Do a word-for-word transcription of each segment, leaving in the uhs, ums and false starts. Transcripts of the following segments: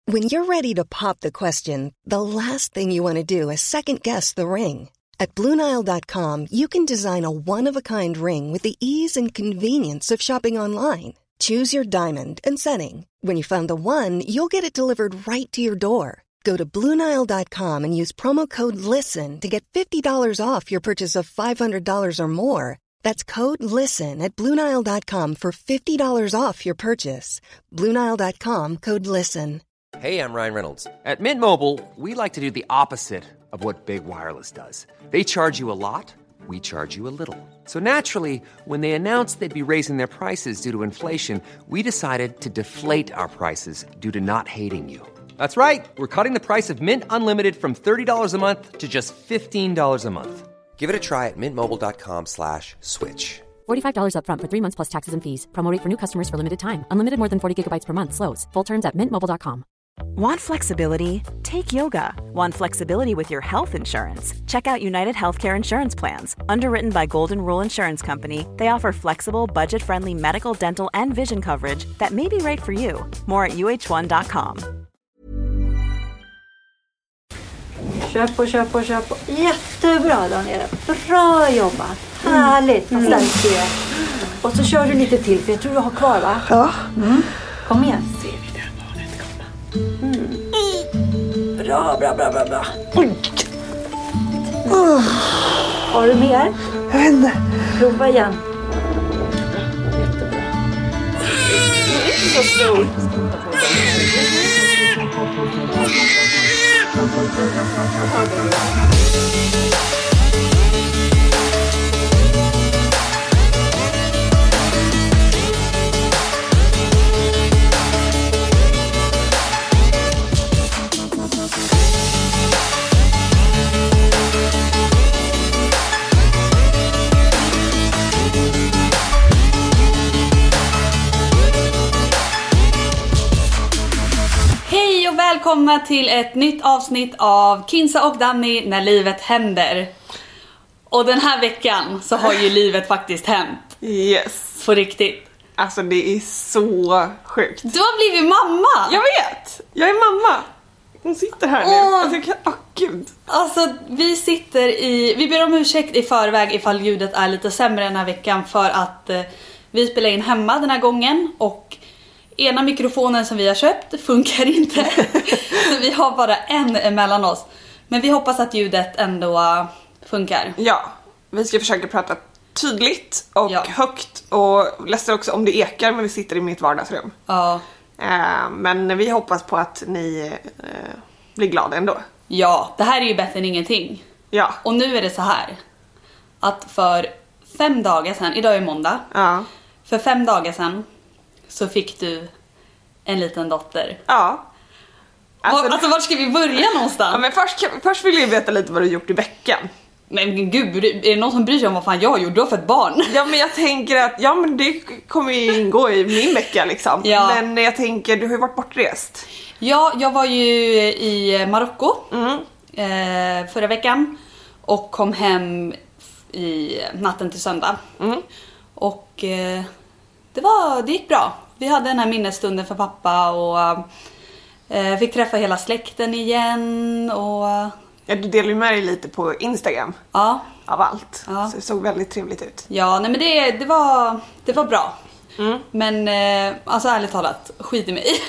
When you're ready to pop the question, the last thing you want to do is second-guess the ring. At Blue Nile dot com, you can design a one-of-a-kind ring with the ease and convenience of shopping online. Choose your diamond and setting. When you find the one, you'll get it delivered right to your door. Go to Blue Nile dot com and use promo code LISTEN to get fifty dollars off your purchase of five hundred dollars or more. That's code LISTEN at Blue Nile dot com for fifty dollars off your purchase. Blue Nile dot com, code LISTEN. Hey, I'm Ryan Reynolds. At Mint Mobile, we like to do the opposite of what Big Wireless does. They charge you a lot, we charge you a little. So naturally, when they announced they'd be raising their prices due to inflation, we decided to deflate our prices due to not hating you. That's right. We're cutting the price of Mint Unlimited from thirty dollars a month to just fifteen dollars a month. Give it a try at mintmobile.com slash switch. forty-five dollars up front for three months plus taxes and fees. Promo rate for new customers for limited time. Unlimited more than forty gigabytes per month. Slows full terms at mint mobile dot com. Want flexibility? Take yoga. Want flexibility with your health insurance? Check out United Healthcare Insurance Plans. Underwritten by Golden Rule Insurance Company, they offer flexible, budget-friendly medical, dental, and vision coverage that may be right for you. More at u h one dot com. Köp och köp och köp. Jättebra, Daniel. Bra jobbat. Härligt. Mm. Mm. Och så kör du lite till, för jag tror du har kvar, va? Ja. Mm. Kom igen. Mm. Bra, bra, bra, bra, bra. Mm. Oh. Har du mer? Jag vet inte. Prova igen. Jättebra. Det är inte så stort. Hej och välkomna till ett nytt avsnitt av Kinsa och Danny när livet händer. Och den här veckan så har ju livet faktiskt hänt. Yes. På riktigt. Alltså det är så sjukt. Du har blivit mamma. Jag vet. Jag är mamma. Hon sitter här nu. Åh. Alltså, jag kan... Åh, gud. Alltså vi sitter i... Vi ber om ursäkt i förväg ifall ljudet är lite sämre den här veckan. För att eh, vi spelar in hemma den här gången. Och ena mikrofonen som vi har köpt funkar inte. Så vi har bara en emellan oss. Men vi hoppas att ljudet ändå uh, funkar. Ja, vi ska försöka prata tydligt och Ja. högt. Och läser också om det ekar, men vi sitter i mitt vardagsrum. Ja. Eh, men vi hoppas på att ni eh, blir glada ändå. Ja, det här är ju bättre än ingenting. Ja. Och nu är det så här. Att för fem dagar sedan, idag är måndag. Ja. För fem dagar sedan så fick du en liten dotter. Ja. Alltså, var, alltså vart ska vi börja någonstans? Ja, men först, först vill jag veta lite vad du gjort i veckan. Men gud, är det någon som bryr sig om vad fan jag gjorde? Du har fått barn. Ja, men jag tänker att ja, men det kommer ju ingå i min vecka liksom. Ja. Men jag tänker, du har ju varit bortrest. Ja, jag var ju i Marocko Mm. eh, förra veckan. Och kom hem i natten till söndag. Mm. Och eh, det, var, det gick bra. Vi hade den här minnesstunden för pappa. Och eh, fick träffa hela släkten igen. Och ja, du delar ju med dig lite på Instagram. ja. Av allt. Ja. Så det såg väldigt trevligt ut. Ja, nej men det, det, var, det var bra. Mm. Men eh, alltså ärligt talat, skit i mig.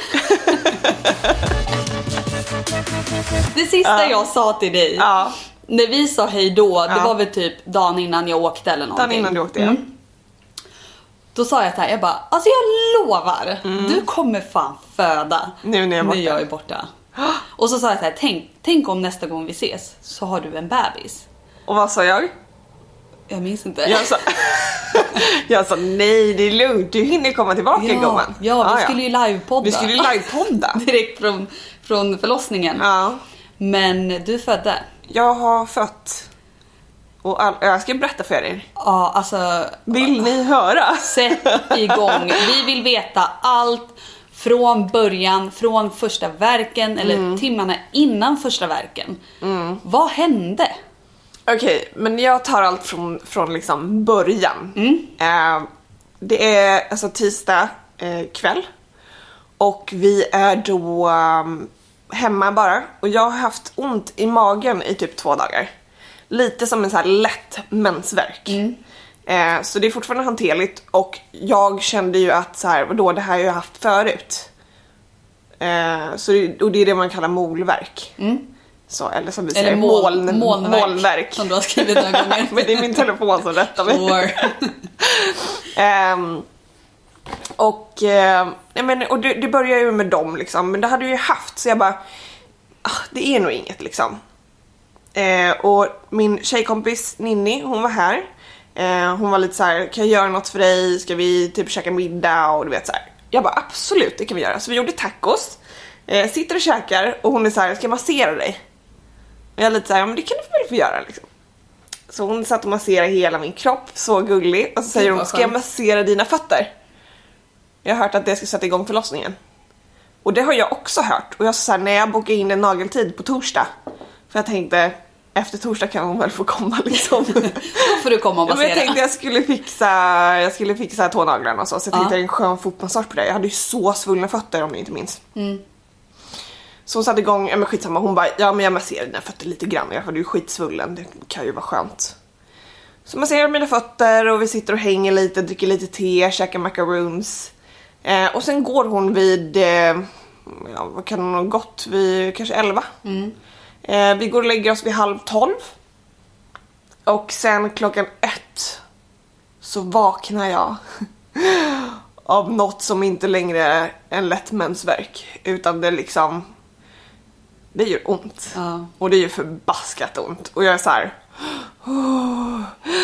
Det sista Ja. jag sa till dig, Ja. när vi sa hej då, det Ja. var väl typ dagen innan jag åkte eller någonting. Dagen innan du åkte, ja. Mm. Då sa jag så här, jag bara, alltså jag lovar, du kommer fan föda Nu när jag är borta. när jag är borta. Och så sa jag så här, tänk, tänk om nästa gång vi ses så har du en bebis. Och vad sa jag? Jag minns inte. Jag sa, jag sa nej, det är lugnt. Du hinner komma tillbaka, Ja, gumman. ja, vi skulle ju livepodda. Vi skulle ju livepodda. Direkt från, från förlossningen. Ja. Men du födde. Jag har fött. Och all, jag ska berätta för er. Ja, alltså. Vill ni höra? Sätt igång. Vi vill veta allt från början, från första verken eller Mm. timmarna innan första verken. Mm. Vad hände? Okej, okay, men jag tar allt från, från liksom början. Mm. Eh, det är alltså tisdag eh, kväll. Och vi är då um, hemma bara. Och jag har haft ont i magen i typ två dagar. Lite som en så här lätt mensvärk. Mm. Eh, så det är fortfarande hanterligt. Och jag kände ju att så här, vadå, det här har jag haft förut. Eh, så det, och det är det man kallar molverk. Mm. Så, eller som vi säger, eller mål, moln, molnverk, molnverk. Som du har skrivit några gånger. Men det är min telefon som rättar mig. um, och uh, men, och det, det börjar ju med dem liksom. Men det hade jag ju haft. Så jag bara, ah, det är nog inget liksom. uh, Och min tjejkompis Ninni, hon var här. uh, Hon var lite så här: kan jag göra något för dig? Ska vi typ käka middag? Och du vet så här. Jag bara, absolut, det kan vi göra. Så vi gjorde tacos. uh, Sitter och käkar. Och hon är så här: ska jag massera dig? Och jag är lite såhär, men det kan du väl få göra liksom. Så hon satt och masserade hela min kropp, så gullig. Och så säger hon, ska jag massera dina fötter? Jag har hört att det ska sätta igång förlossningen. Och det har jag också hört. Och jag sa såhär, när jag bokade in en nageltid på torsdag. För jag tänkte, efter torsdag kan hon väl få komma liksom. Då får du komma och massera. Men jag tänkte jag skulle fixa, jag skulle fixa tånaglarna och så. Så jag tänkte, ja, en skön fotmassage på det. Jag hade ju så svullna fötter om ni inte minns. Mm. Så hon satte igång, ja men skitsamma, hon bara, ja men jag masserar dina fötter lite grann, jag var ju skitsvullen, det kan ju vara skönt. Så masserar mina fötter och vi sitter och hänger lite, dricker lite te, käkar macaroons. Eh, och sen går hon vid, eh, ja vad kan hon ha gått, vid kanske elva. Mm. Eh, vi går och lägger oss vid halv tolv. Och sen klockan ett så vaknar jag av något som inte längre är en lätt mensvärk, utan det liksom, det gör ont. Ja. Och det gör förbaskat ont. Och jag är så här. Oh,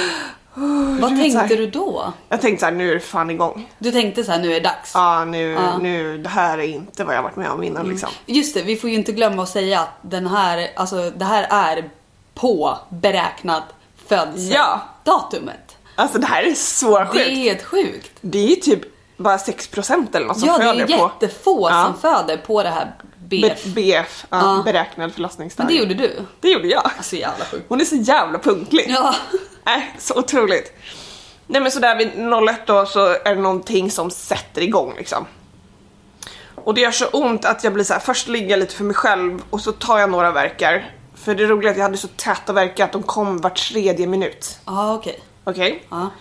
oh, vad tänkte här, du då? Jag tänkte så här, nu är det fan igång. Du tänkte så här, nu är det dags. Ja, nu, ja. nu det här är inte vad jag varit med om innan. Mm. Liksom. Just det, vi får ju inte glömma att säga att den här, alltså, det här är på beräknat födelsedatumet. Ja. Alltså det här är så sjukt. Det är helt sjukt. Det är typ bara sex procent eller något som ja, föder på. Ja, det är jättefå ja. som föder på det här B F. B- BF, ja, ja. Beräknad förlossningsdag. Men det gjorde du. Det gjorde jag. Alltså jävla sjukt. Hon är så jävla punktlig. Ja. Äh, så otroligt. Nej men sådär vid noll ett då så är det någonting som sätter igång liksom. Och det gör så ont att jag blir så här, först ligger jag lite för mig själv och så tar jag några verkar. För det är roligt att jag hade så täta verkar att de kom var tredje minut. Ja, ah, okej. Okay. Okej. Okay. Ah.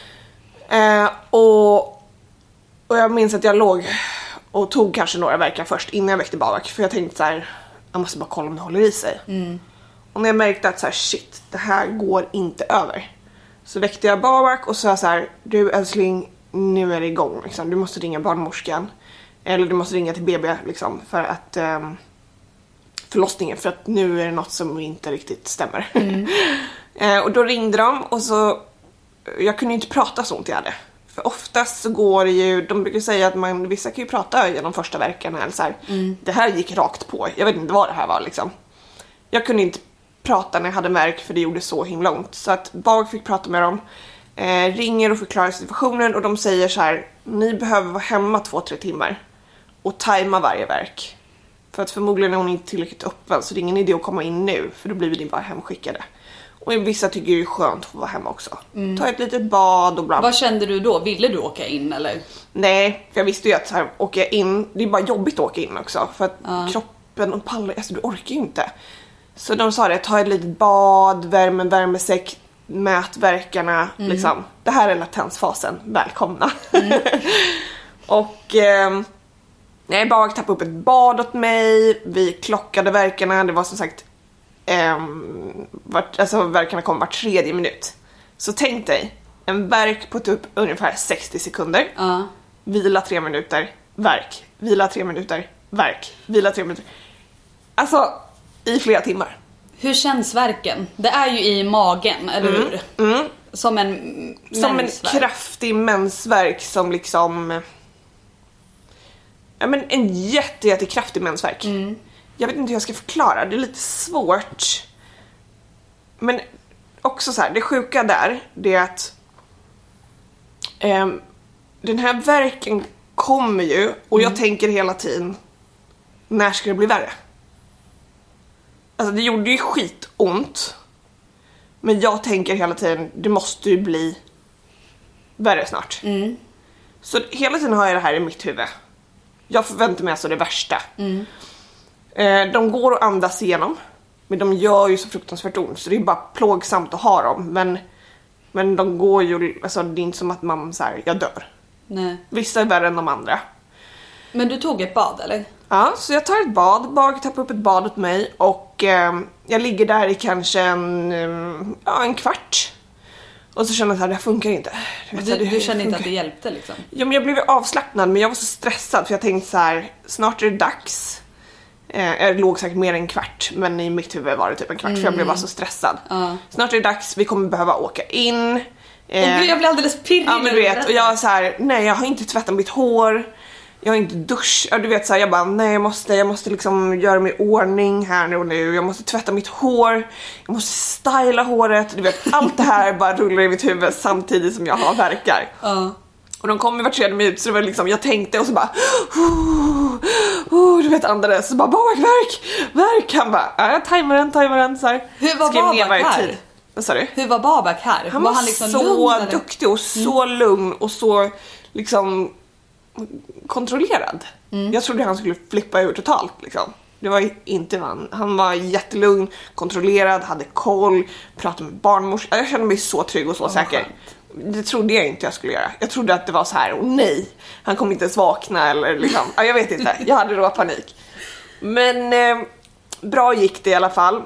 Eh, och, och jag minns att jag låg och tog kanske några verkar först innan jag väckte Babak. För jag tänkte så här, jag måste bara kolla om det håller i sig. Mm. Och när jag märkte att så här, shit, det här går inte över. Så väckte jag Babak och sa så här, du älskling, nu är det igång. Liksom. Du måste ringa barnmorskan. Eller du måste ringa till B B liksom, för att um, förlossningen. För att nu är det något som inte riktigt stämmer. Mm. eh, och då ringde de och så, jag kunde inte prata så ont jag hade. För oftast så går det ju, de brukar säga att man, vissa kan ju prata genom första verkarna eller så här. Mm. Det här gick rakt på, jag vet inte vad det här var liksom. Jag kunde inte prata när jag hade märk för det gjorde så himla ont. Så att Bag fick prata med dem, eh, ringer och förklarar situationen och de säger så här, ni behöver vara hemma två, tre timmar och tajma varje verk. För att förmodligen är hon inte tillräckligt öppen så det är ingen idé att komma in nu för då blir vi bara hemskickade. Och vissa tycker det är skönt att få vara hemma också. Mm. Ta ett litet bad och bla. Vad kände du då? Ville du åka in eller? Nej, för jag visste ju att så här, åker jag in, det är bara jobbigt att åka in också. För att uh. kroppen och pallar, alltså du orkar ju inte. Så de sa det, ta ett litet bad, värme, värmesäck, mät verkarna. Mm. Liksom. Det här är latensfasen, välkomna. Mm. och... Eh, Nej, bara tappade upp ett bad åt mig. Vi klockade verkarna. Det var som sagt um, vart, alltså verkarna kom var tredje minut. Så tänk dig en verk på typ ungefär sextio sekunder. uh. Vila tre minuter, verk. Vila tre minuter, verk. Vila tre minuter. Alltså i flera timmar. Hur känns verken? Det är ju i magen, eller mm. hur? Mm. Som en Som mensvärk. En kraftig mensvärk som liksom... Ja, men en jätte, jätte kraftig mensvärk. Mm. Jag vet inte hur jag ska förklara. Det är lite svårt. Men också så här, det sjuka där, det är att eh, den här verken kommer ju och jag mm. tänker hela tiden, när ska det bli värre? Alltså det gjorde ju skitont. Men jag tänker hela tiden, det måste ju bli värre snart. Mm. Så hela tiden har jag det här i mitt huvud. Jag förväntar mig alltså det värsta. Mm. Eh, de går och andas igenom. Men de gör ju så fruktansvärt ont. Så det är bara plågsamt att ha dem. Men, men de går ju... Alltså det är inte som att man så här, jag dör. Nej. Vissa är värre än de andra. Men du tog ett bad eller? Ja, så jag tar ett bad. Bag tappar upp ett bad åt mig. Och eh, jag ligger där i kanske en, ja, en kvart. Och så känner jag att det här funkar inte. Du, vet, du, du kände inte att det hjälpte liksom? Ja, men jag blev avslappnad, men jag var så stressad. För jag tänkte så här, snart är det dags. Eh, jag låg säkert mer än en kvart. Men i mitt huvud var det typ en kvart. Mm. För jag blev bara så stressad. Uh. Snart är det dags, vi kommer behöva åka in. Eh, och jag blev alldeles pirrig. Ja, men du vet, och jag så här, nej jag har inte tvättat mitt hår. Jag har inte dusch. Ja, du vet så här, jag bara nej jag måste jag måste liksom göra mig i ordning här nu och nu. Jag måste tvätta mitt hår. Jag måste styla håret. Du vet, allt det här bara rullar i mitt huvud samtidigt som jag har verkar. Uh. Och de kom i var tredje minut så det var liksom jag tänkte och så bara oh, oh, du vet andades så bara Babak verk. Verk han bara. Ja, jag tajmar den, tajmar den så här. Hur var Babak här? Tid. Vad sa du? Hur var Babak här? Han var, var han liksom så lugn, duktig och så mm. lugn och så liksom kontrollerad. Mm. Jag trodde han skulle flippa ur totalt liksom. Det var inte han. Han var jättelugn, kontrollerad, hade koll, pratade med barnmors. Jag kände mig så trygg och så oh, säker. Skönt. Det trodde jag inte jag skulle göra. Jag trodde att det var så här, åh nej, han kommer inte ens vakna eller liksom. Ja, jag vet inte. Jag hade då panik. Men eh, bra gick det i alla fall.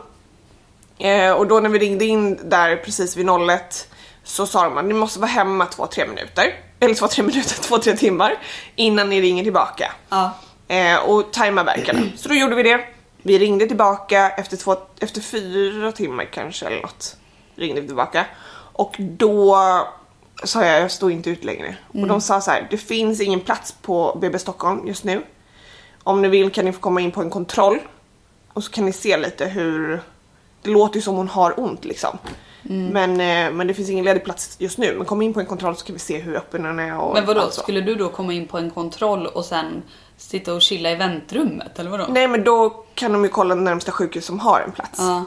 Eh, och då när vi ringde in där precis vid noll ett så sa de att ni måste vara hemma två, tre minuter. Eller två, tre minuter, två, tre timmar innan ni ringer tillbaka. Ja. Eh, och tajma verkarna. Så då gjorde vi det. Vi ringde tillbaka efter, två, efter fyra timmar kanske eller något. Ringde vi tillbaka. Och då sa jag, jag står inte ut längre. Mm. Och de sa så här, det finns ingen plats på B B Stockholm just nu. Om ni vill kan ni få komma in på en kontroll. Och så kan ni se lite hur... Det låter ju som hon har ont liksom. Mm. Men, eh, men det finns ingen ledig plats just nu. Men kom in på en kontroll så kan vi se hur öppen den är. Och men vadå, alltså. Skulle du då komma in på en kontroll och sen sitta och chilla i väntrummet? Eller vadå? Nej, men då kan de ju kolla den närmsta sjukhus som har en plats. Uh.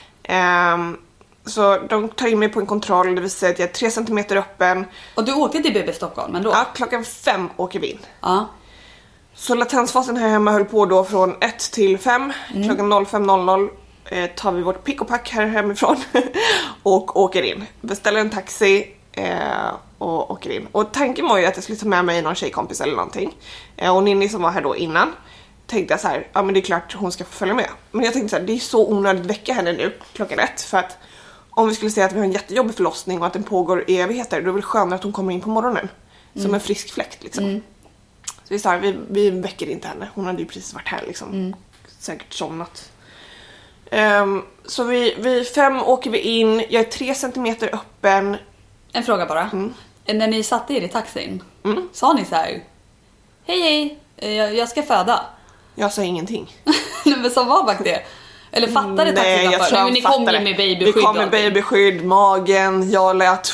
Um, så de tar in mig på en kontroll. Det vill säga att jag är tre centimeter öppen. Och du åkte till B B Stockholm ändå? Ja, klockan fem åker vi in. Uh. Så latensfasen här hemma höll på då från ett till fem. Mm. Klockan noll fem noll noll. Tar vi vårt pick och pack här hemifrån och åker in. Beställer en taxi eh, och åker in. Och tanken var ju att jag skulle ta med mig någon tjejkompis eller någonting. Eh, och Ninni som var här då innan tänkte jag så här, ja men det är klart hon ska få följa med. Men jag tänkte så här, det är så onödigt att väcka henne nu klockan ett. För att om vi skulle säga att vi har en jättejobbig förlossning och att den pågår i evigheter, då är det väl skönare att hon kommer in på morgonen. Mm. Som en frisk fläkt liksom. Mm. Så vi sa, vi, vi väcker inte henne. Hon hade ju precis varit här liksom. Mm. Säkert somnat. Um, så vi, vi fem åker vi in. Jag är tre centimeter öppen. En fråga bara. Mm. När ni satte er i taxin, mm. sa ni så här: hej hej, jag, jag ska föda. Jag sa ingenting. Men sa Babak det? Eller fattade taxin? Nej, jag tror han ni kom ju med babyskydd. Vi kom med babyskydd, magen. Jag lät.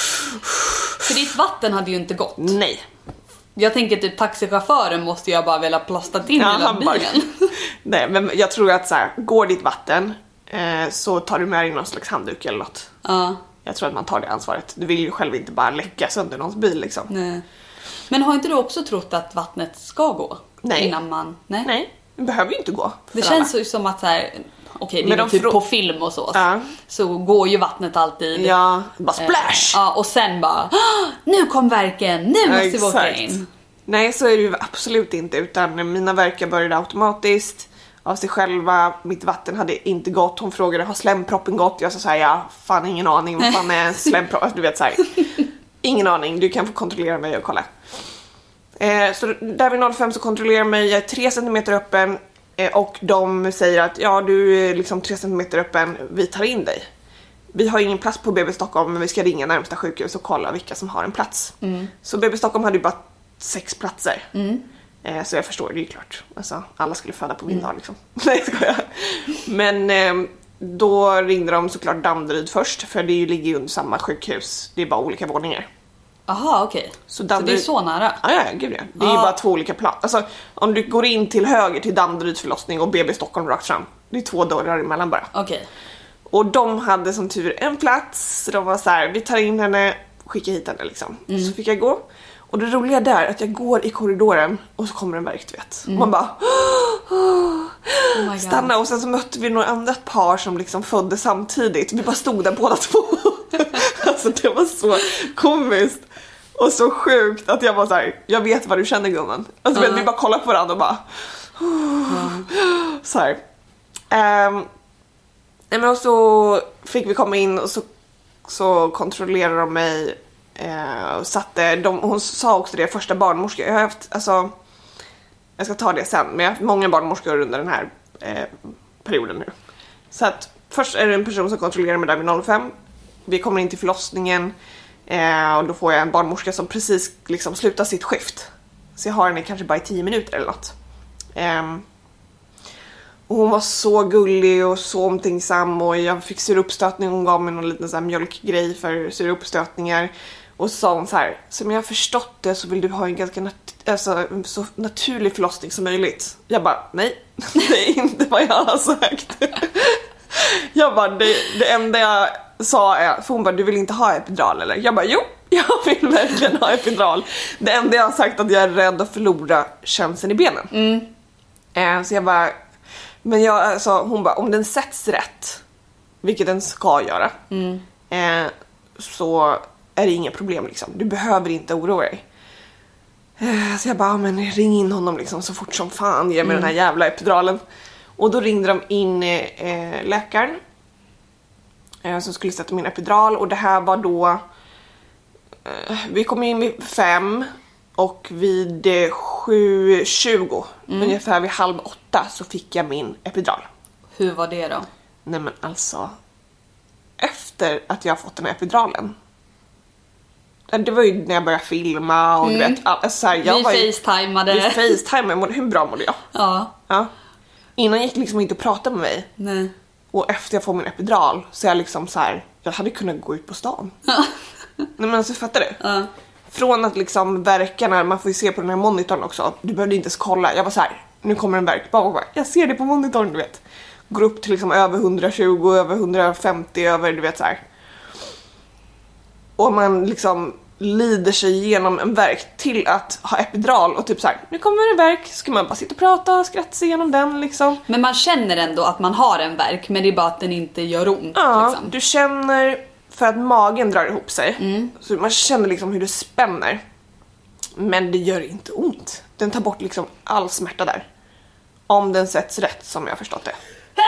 För ditt vatten hade ju inte gått. Nej. Jag tänker typ taxichauffören måste jag bara vilja plasta in ja, hela bilen. Bara, nej, men jag tror att så här, går ditt vatten eh, så tar du med dig någon slags handduk eller något. Uh. Jag tror att man tar det ansvaret. Du vill ju själv inte bara läcka sönder någons bil liksom. Nej. Men har inte du också trott att vattnet ska gå? Nej. Innan man... Nej, nej, det behöver ju inte gå. Det känns ju som att så här... Okej, det är de typ frå- på film och så. Uh. Så går ju vattnet alltid. Ja, bara splash! Ja, och sen bara, nu kom verken, nu måste ja, vi åka in. Nej, så är det ju absolut inte. Utan mina verkar började automatiskt av sig själva. Mitt vatten hade inte gått. Hon frågade, har slemproppen gått? Jag sa så här, ja, fan ingen aning. Vad fan är slempropp? Alltså, du vet så här. Ingen aning, du kan få kontrollera mig och kolla. Eh, så där vid noll fem så kontrollerar mig. Jag är tre centimeter öppen. Och de säger att ja, du är liksom tre centimeter öppen, vi tar in dig. Vi har ingen plats på B B Stockholm, men vi ska ringa närmsta sjukhus och kolla vilka som har en plats. Mm. Så B B Stockholm hade ju bara sex platser. Mm. Eh, så jag förstår, det är ju klart. Alltså, alla skulle föda på min mm. dag liksom. Nej, ska jag. Men eh, då ringde de såklart Danderyd först, för det ligger ju under samma sjukhus. Det är bara olika våningar. Aha, okej. Okay. Så, Danderyd... så det är så nära? Ja, ja, gud ja. Det är ah. ju bara två olika plan. Alltså, om du går in till höger till Danderyds förlossning och B B Stockholm rakt fram. Det är två dörrar emellan bara. Okej. Okay. Och de hade som tur en plats. Så de var så här, vi tar in henne, skicka hit henne liksom. Mm. Så fick jag gå. Och det roliga där är att jag går i korridoren och så kommer en värk, du vet. Mm. Man bara oh stanna, och sen så mötte vi några andra par som liksom födde samtidigt. Vi bara stod där båda två. Alltså det var så komiskt och så sjukt att jag var så här: jag vet vad du känner, gumman. Alltså uh. vi bara kollade på varandra och bara uh. så här. Um, nej men och så fick vi komma in och så, så kontrollerade de mig. Eh, och satte, de, hon sa också det, första barnmorska. Jag har haft, alltså, jag ska ta det sen, men jag har haft många barnmorskor under den här eh, perioden nu. Så att först är det en person som kontrollerar mig där vid noll fem. Vi kommer in till förlossningen eh, och då får jag en barnmorska som precis liksom slutar sitt skift. Så jag har henne kanske bara i tio minuter eller något. Eh, och hon var så gullig och så omtänksam, och jag fick syrupstötning. Hon gav mig någon liten så här mjölkgrej för syrupstötningar. Och så sa hon så här: som jag har förstått det så vill du ha en ganska nat- alltså, så naturlig förlossning som möjligt. Jag bara, nej, det är inte vad jag har sagt. Jag bara, det, det enda jag sa är, för hon bara, du vill inte ha epidural eller? Jag bara, jo, jag vill verkligen ha epidural. Det enda jag har sagt är att jag är rädd att förlora känseln i benen. Mm. Eh, så jag bara, men jag, alltså, hon bara, om den sätts rätt, vilket den ska göra, mm. eh, så är det inga problem liksom. Du behöver inte oroa dig. Eh, så jag bara, men ring in honom liksom så fort som fan, ge mig mm. den här jävla epiduralen. Och då ringde de in eh, läkaren eh, som skulle sätta min epidural. Och det här var då eh, vi kom in vid fem, och vid eh, sju tjugo mm. ungefär vid halv åtta så fick jag min epidural. Hur var det då? Nej men alltså, efter att jag fått den här epiduralen, det var ju när jag började filma och mm. du vet, alltså här, jag vi var ju, facetimade. Vi facetimade, hur bra mådde jag? Ja. Ja. Innan gick liksom inte att prata med mig. Nej. Och efter jag får min epidural så är jag liksom så här, jag hade kunnat gå ut på stan. Ja. Nej men alltså, fattar du? Ja. Från att liksom verkarna, man får ju se på den här monitorn också. Du behövde inte ens kolla. Jag var så här, nu kommer en verk. Bara, bara, jag ser det på monitorn, du vet. Går upp till liksom över hundratjugo, över hundrafemtio, över, du vet så här. Och man liksom lider sig igenom en verk till att ha epidural och typ så här, nu kommer en verk, ska man bara sitta och prata och skratta sig igenom den liksom. Men man känner ändå att man har en verk, men det är bara att den inte gör ont. Ja, liksom. Du känner för att magen drar ihop sig. Mm. Så man känner liksom hur det spänner. Men det gör inte ont. Den tar bort liksom all smärta där. Om den sätts rätt, som jag har förstått det.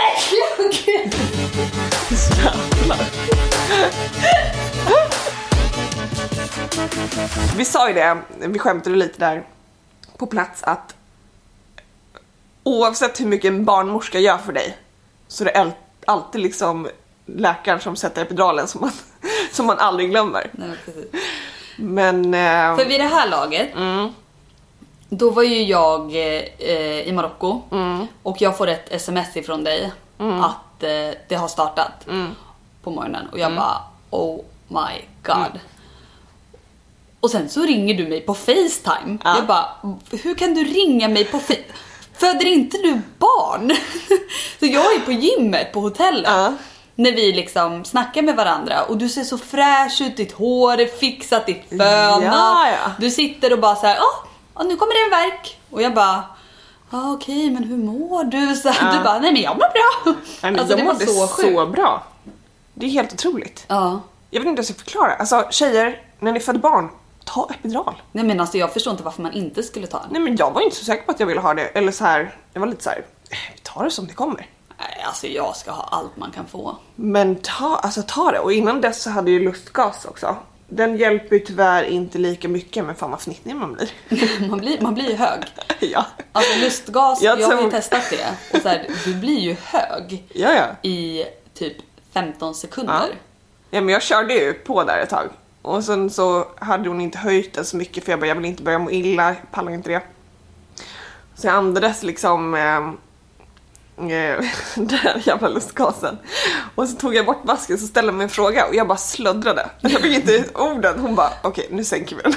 Vi sa ju det, vi skämtade lite där på plats, att oavsett hur mycket en barnmorska gör för dig så är det alltid liksom läkaren som sätter epiduralen som man, som man aldrig glömmer. Nej, precis. Men eh, för vid det här laget mm. då var ju jag eh, i Marocko mm. och jag får ett sms ifrån dig mm. att eh, det har startat mm. på morgonen, och jag mm. bara, oh my god. Mm. Och sen så ringer du mig på FaceTime. Ja. Jag bara, hur kan du ringa mig på FaceTime? Föder inte du barn? Så jag är på gymmet på hotellet. Ja. När vi liksom snackar med varandra. Och du ser så fräsch ut, ditt hår är fixat, ditt föna. Ja, ja. Du sitter och bara så här, åh, nu kommer det en verk. Och jag bara, ah, okej, okay, men hur mår du? Så ja. Du bara, nej men jag mår bra. Nej, men alltså, det var så, så bra. Det är helt otroligt. Ja. Jag vet inte hur jag ska förklara. Alltså tjejer, när ni föder barn, ta epidural. Nej men alltså jag förstår inte varför man inte skulle ta den. Nej men jag var inte så säker på att jag ville ha det. Eller så här, jag var lite så här, vi tar det som det kommer. Nej, alltså jag ska ha allt man kan få. Men ta, alltså ta det. Och innan dess så hade jag ju lustgas också. Den hjälper ju tyvärr inte lika mycket, men fan vad fnittnig man blir. man blir. Man blir ju hög. Ja. Alltså lustgas, jag, jag har ju testat det. Och så här, du blir ju hög ja, ja. i typ femton sekunder. Ja. Ja men jag körde ju på där ett tag. Och sen så hade hon inte höjt den så mycket, för jag bara, jag vill inte börja må illa, jag pallar inte det. Så jag andades liksom eh, eh, den här jävla lustgasen. Och så tog jag bort masken, så ställde mig en fråga och jag bara slöddrade. Jag fick inte ut orden. Hon bara, okej okay, nu sänker vi den.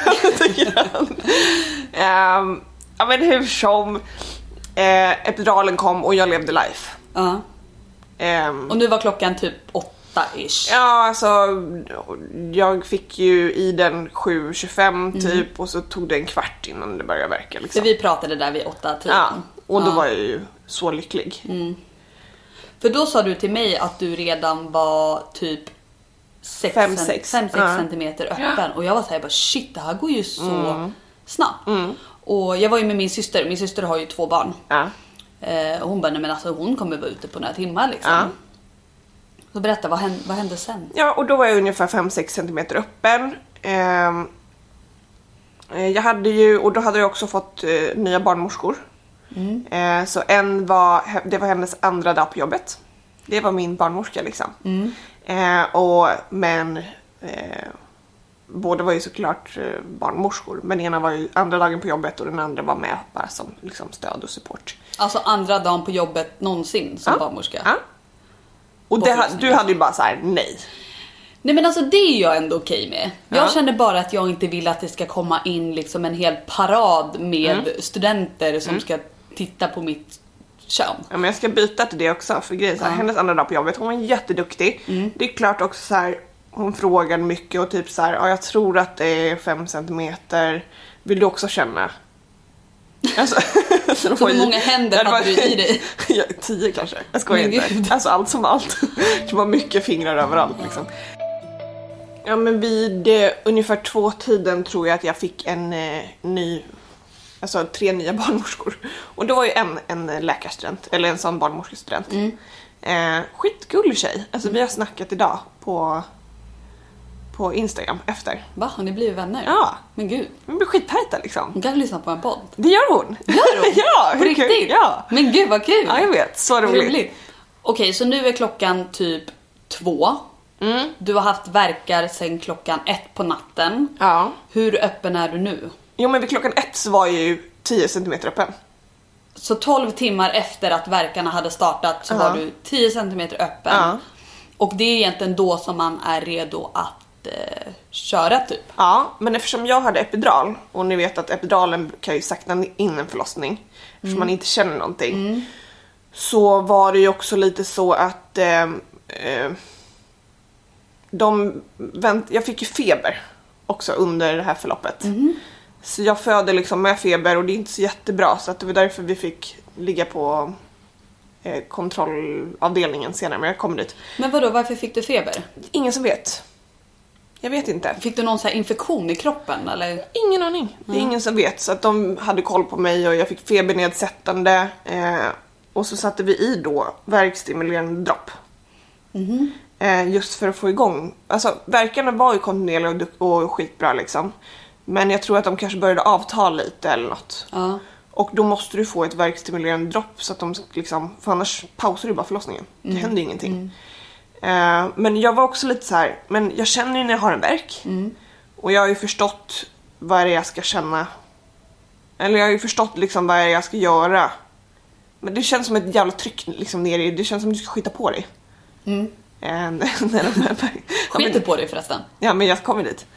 um, ja men hur som eh, epiduralen kom och jag levde life. Ja. Uh. Um, och nu var klockan typ åtta åtta-ish. Ja, alltså jag fick ju i den sju tjugofem typ mm. och så tog det en kvart innan det började verka liksom. För vi pratade där vid åtta tiden. Ja, och då ja. var jag ju så lycklig. Mm. För då sa du till mig att du redan var typ fem sex ja. centimeter öppen. Och jag var såhär, bara shit, det här går ju så mm. snabbt. Mm. Och jag var ju med min syster. Min syster har ju två barn. Ja. Eh, och hon bara, nej men alltså hon kommer vara ute på några timmar liksom. Ja. Så berätta, vad hände, vad hände sen? Ja, och då var jag ungefär fem sex centimeter öppen. Eh, jag hade ju, och då hade jag också fått eh, nya barnmorskor. Mm. Eh, så en var, det var hennes andra dag på jobbet. Det var min barnmorska liksom. Mm. Eh, och men eh, båda var ju såklart eh, barnmorskor. Men ena var ju andra dagen på jobbet och den andra var med bara som liksom, stöd och support. Alltså andra dagen på jobbet någonsin som ja. barnmorska? Ja. Och det, du hade ju bara så här, nej. Nej men alltså det är jag ändå okej med. Jag ja. känner bara att jag inte vill att det ska komma in liksom en hel parad med mm. studenter som mm. ska titta på mitt kön. Ja, men jag ska byta till det också för grejen så här, ja. hennes andra dag på jobbet, hon var jätteduktig. Mm. Det är klart också så här, hon frågade mycket och typ så här, ja, jag tror att det är fem centimeter. Vill du också känna? Alltså, så så hur många händer hade du i dig? Ja, tio kanske. Jag skojar inte. Gud. Alltså allt som allt. Det var mycket fingrar överallt liksom. Ja, men vid eh, ungefär två tiden tror jag att jag fick en eh, ny, alltså tre nya barnmorskor. Och då var ju en, en läkarstudent, eller en sån barnmorskestudent. Mm. Eh, skitgullig tjej. Alltså mm. vi har snackat idag på på Instagram efter. Va? Har ni blivit vänner? Ja. Men gud. Vi blir skittajta liksom. Hon kan lyssna på en podd. Det gör hon. Gör hon? Ja, hur riktigt? Kul? Ja. Men gud vad kul. Ja, jag vet. Så roligt. roligt. Okej, så nu är klockan typ två. Mm. Du har haft verkar sen klockan ett på natten. Ja. Hur öppen är du nu? Jo, men vid klockan ett så var jag ju tio centimeter öppen. Så tolv timmar efter att verkarna hade startat så uh-huh. var du tio centimeter öppen. Uh-huh. Och det är egentligen då som man är redo att eh, köra typ. Ja, men eftersom jag hade epidural och ni vet att epiduralen kan ju sakta in en förlossning eftersom mm. man inte känner någonting. Mm. Så var det ju också lite så att eh, eh, de vänt, jag fick ju feber också under det här förloppet. Mm. Så jag födde liksom med feber och det är inte så jättebra så att det var därför vi fick ligga på eh, kontrollavdelningen senare, men jag kommer dit. Men vadå, varför fick du feber? Ingen som vet. Jag vet inte. Fick du någon så här infektion i kroppen eller? Ingen aning. Det är mm. ingen som vet, så att de hade koll på mig och jag fick febernedsättande eh, och så satte vi i då värkstimulerande dropp. Mm. Eh, just för att få igång. Alltså verkarna var ju kontinuerliga och, och skitbra liksom. Men jag tror att de kanske började avta lite eller något. Uh. Och då måste du få ett värkstimulerande dropp så att de liksom, för annars pausar du bara förlossningen. Mm. Det händer ingenting. Mm. Uh, men jag var också lite så här, men jag känner ju när jag har en värk. Mm. Och jag har ju förstått vad det är jag ska känna. Eller jag har ju förstått liksom vad det är jag ska göra. Men det känns som ett jävla tryck liksom ner i, det känns som att du ska skita på dig. Mm. Skiter på dig förresten. Ja, men jag kommer dit.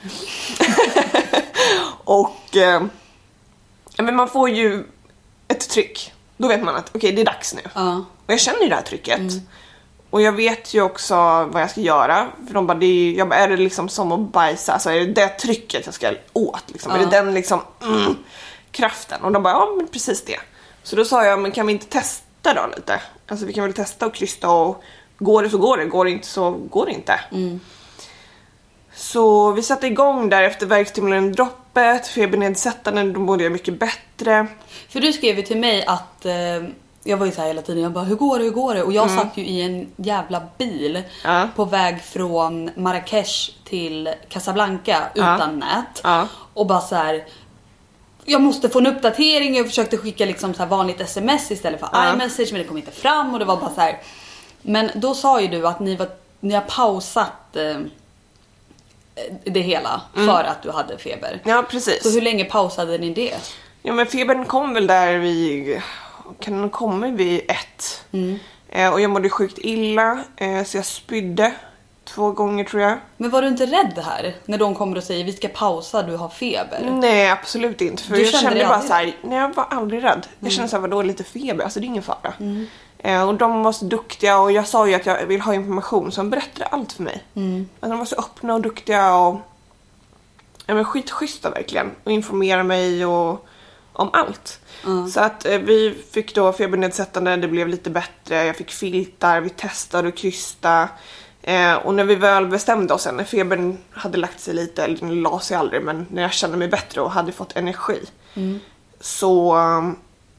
Och eh, men man får ju ett tryck. Då vet man att okej, okay, det är dags nu. Uh. Och jag känner ju det här trycket. Mm. Och jag vet ju också vad jag ska göra. För de bara, det är, jag bara, är det liksom som att bajsa? Alltså är det det trycket jag ska åt? Liksom? Uh. Är det den liksom mm, kraften? Och de bara, ja men precis det. Så då sa jag, men kan vi inte testa då lite? Alltså vi kan väl testa och krysta och går det så går det, går det inte så går det inte. Mm. Så vi satte igång där efter värkstimulerande droppet, febernedsättande, då mådde jag mycket bättre. För du skrev ju till mig att, eh, jag var ju så här hela tiden, jag bara hur går det, hur går det? Och jag mm. satt ju i en jävla bil ja. på väg från Marrakesh till Casablanca utan ja. nät. Ja. Och bara så här, jag måste få en uppdatering, jag försökte skicka liksom så här vanligt sms istället för ja. iMessage, men det kom inte fram och det var bara så här. Men då sa ju du att ni, var, ni har pausat eh, det hela mm. för att du hade feber. Ja, precis. Så hur länge pausade ni det? Ja, men febern kom väl där vid, kan den komma vid ett. Mm. Eh, och jag mådde sjukt illa, eh, så jag spydde två gånger tror jag. Men var du inte rädd här när de kommer och säger vi ska pausa, du har feber? Nej, absolut inte. För du jag kände bara så här, nej, jag var aldrig rädd. Mm. Jag kände så här, vadå lite feber? Alltså det är ingen fara. Mm. Eh, och de var så duktiga och jag sa ju att jag vill ha information så de berättade allt för mig. Mm. Alltså, de var så öppna och duktiga och ja, men skitschyssta verkligen. Och informerade mig och, om allt. Mm. Så att eh, vi fick då febernedsättande, det blev lite bättre. Jag fick filtar, vi testade och krysta. Eh, och när vi väl bestämde oss, när febern hade lagt sig lite, eller den la sig aldrig, men när jag kände mig bättre och hade fått energi. Mm. Så... Um,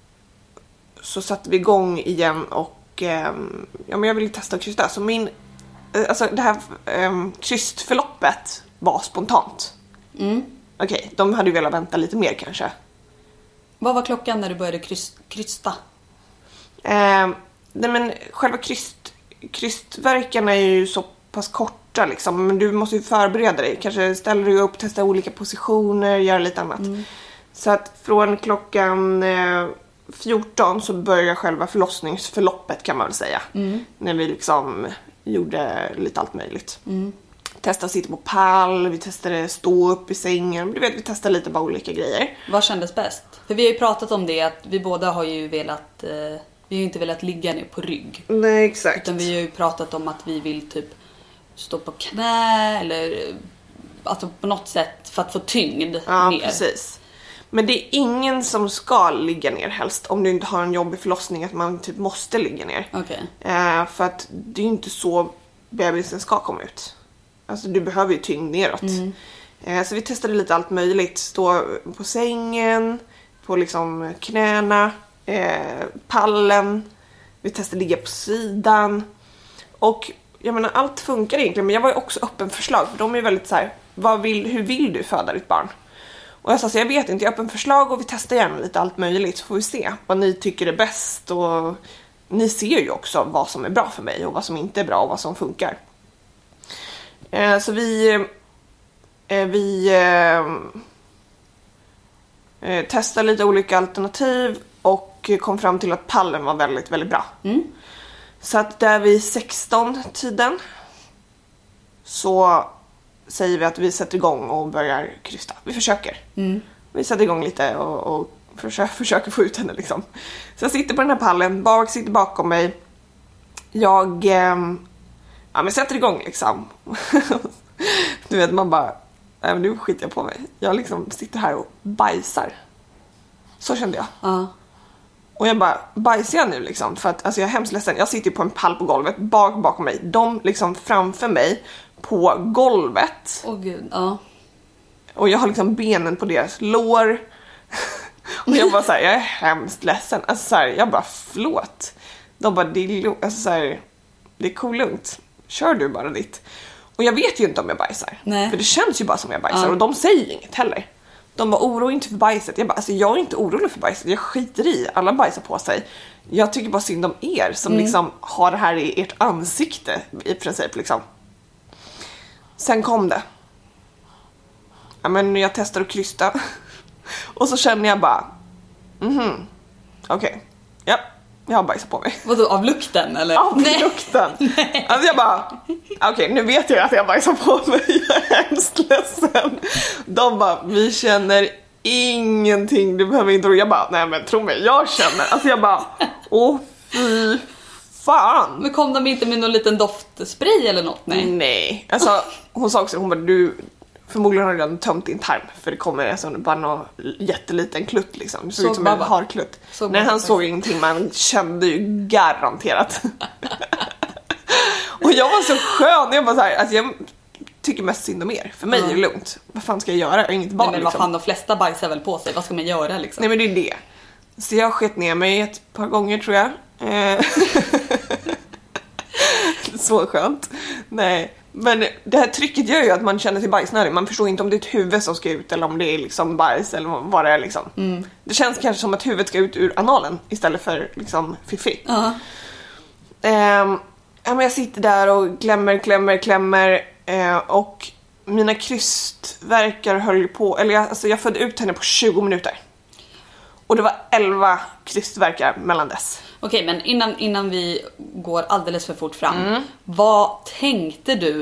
så satte vi igång igen och eh, ja, men jag ville testa att krysta. Så min, alltså det här eh, krystförloppet var spontant. Mm. Okej, okay, de hade ju velat vänta lite mer kanske. Vad var klockan när du började kryst, krysta? Eh, nej men själva kryst, krystverkarna är ju så pass korta liksom. Men du måste ju förbereda dig. Kanske ställer du upp, testa olika positioner, göra lite annat. Mm. Så att från klockan... Eh, fjorton så började själva förlossningsförloppet kan man väl säga. Mm. När vi liksom gjorde lite allt möjligt. Mm. Testade att sitta på pall, vi testade stå upp i sängen. Du vet, vi testade lite bara olika grejer. Vad kändes bäst? För vi har ju pratat om det att vi båda har ju velat, eh, vi har ju inte velat ligga ner på rygg. Nej, exakt. Utan vi har ju pratat om att vi vill typ stå på knä eller alltså på något sätt för att få tyngd ja, ner. Precis. Men det är ingen som ska ligga ner helst. Om du inte har en jobbig förlossning att man typ måste ligga ner. Okay. Eh, för att det är inte så bebisen ska komma ut. Alltså du behöver ju tyngd neråt. Mm. Eh, så vi testade lite allt möjligt. Stå på sängen, på liksom knäna, eh, pallen. Vi testade ligga på sidan. Och jag menar allt funkar egentligen. Men jag var ju också öppen för förslag. För de är väldigt så här, vad vill, hur vill du föda ditt barn? Och jag sa så jag vet inte, jag är öppen förslag och vi testar gärna lite allt möjligt så får vi se vad ni tycker är bäst och ni ser ju också vad som är bra för mig och vad som inte är bra och vad som funkar. Eh, så vi eh, vi eh, testade lite olika alternativ och kom fram till att pallen var väldigt, väldigt bra. Mm. Så att där vid sexton tiden så säger vi att vi sätter igång och börjar krysta. Vi försöker. Mm. Vi sätter igång lite och, och försöker, försöker få ut henne liksom. Så jag sitter på den här pallen. Bak sitter bakom mig. Jag eh, ja, men sätter igång liksom. Du vet, man bara nej, men nu skiter jag på mig. Jag liksom sitter här och bajsar. Så kände jag. Uh. Och jag bara, bajsar jag nu liksom? För att alltså, jag är hemskt ledsen. Jag sitter på en pall på golvet. Bak bakom mig. De liksom framför mig på golvet. Åh oh, gud, ja. Och jag har liksom benen på deras lår. Och jag bara så här, jag är hemskt ledsen. Alltså så här, jag bara, förlåt. De bara, det är, alltså, så här, det är cool lugnt. Kör du bara ditt. Och jag vet ju inte om jag bajsar. Nej. För det känns ju bara som jag bajsar. Ja. Och de säger inget heller. De var orolig inte för bajset. Jag bara, alltså jag är inte orolig för bajset. Jag skiter i, alla bajsar på sig. Jag tycker bara synd om er som mm. liksom har det här i ert ansikte i princip liksom. Sen kom det. Ja, men jag testar att krysta. Och så känner jag bara mhm. Okej. Okay. Ja, jag har bajsat på mig. Vadå, av lukten eller? Av Nej. lukten. Nej. Alltså jag bara okej, okay, nu vet jag att jag bajsar på mig. Jag är hemskt ledsen. De bara, vi känner ingenting. Du behöver inte. Jag bara, nej men tro mig, jag känner. Alltså jag bara, åh fy fan. Men kom de inte med någon liten doftspray eller något? Nej. Nej. Alltså hon sa också, hon bara, du förmodligen har redan tömt din tarm. För det kommer alltså bara någon jätteliten klutt liksom. Det såg ut som en harklutt. Nej, han såg ingenting, man kände ju garanterat. Och jag var så skön. Jag bara så här, alltså jag tycker mest synd om er. För mig mm. är det lugnt. Vad fan ska jag göra? Jag har inget barn. Nej, men liksom. Vad fan, de flesta bajsar väl på sig. Vad ska man göra liksom? Nej, men det är det. Så jag skett ner mig ett par gånger tror jag. Så skönt. Nej. Men det här trycket gör ju att man känner sig bajsnödig. Man förstår inte om det är ett huvud som ska ut eller om det är liksom bajs eller vad det är liksom. Mm. Det känns kanske som att huvudet ska ut ur analen istället för liksom fiffi. Uh-huh. Um, ja, men jag sitter där och klämmer, klämmer, klämmer uh, och mina krystverkar höll på, eller jag, alltså jag födde ut henne på tjugo minuter. Och det var elva krystverkar mellan dess. Okej, men innan, innan vi går alldeles för fort fram. Mm. Vad tänkte du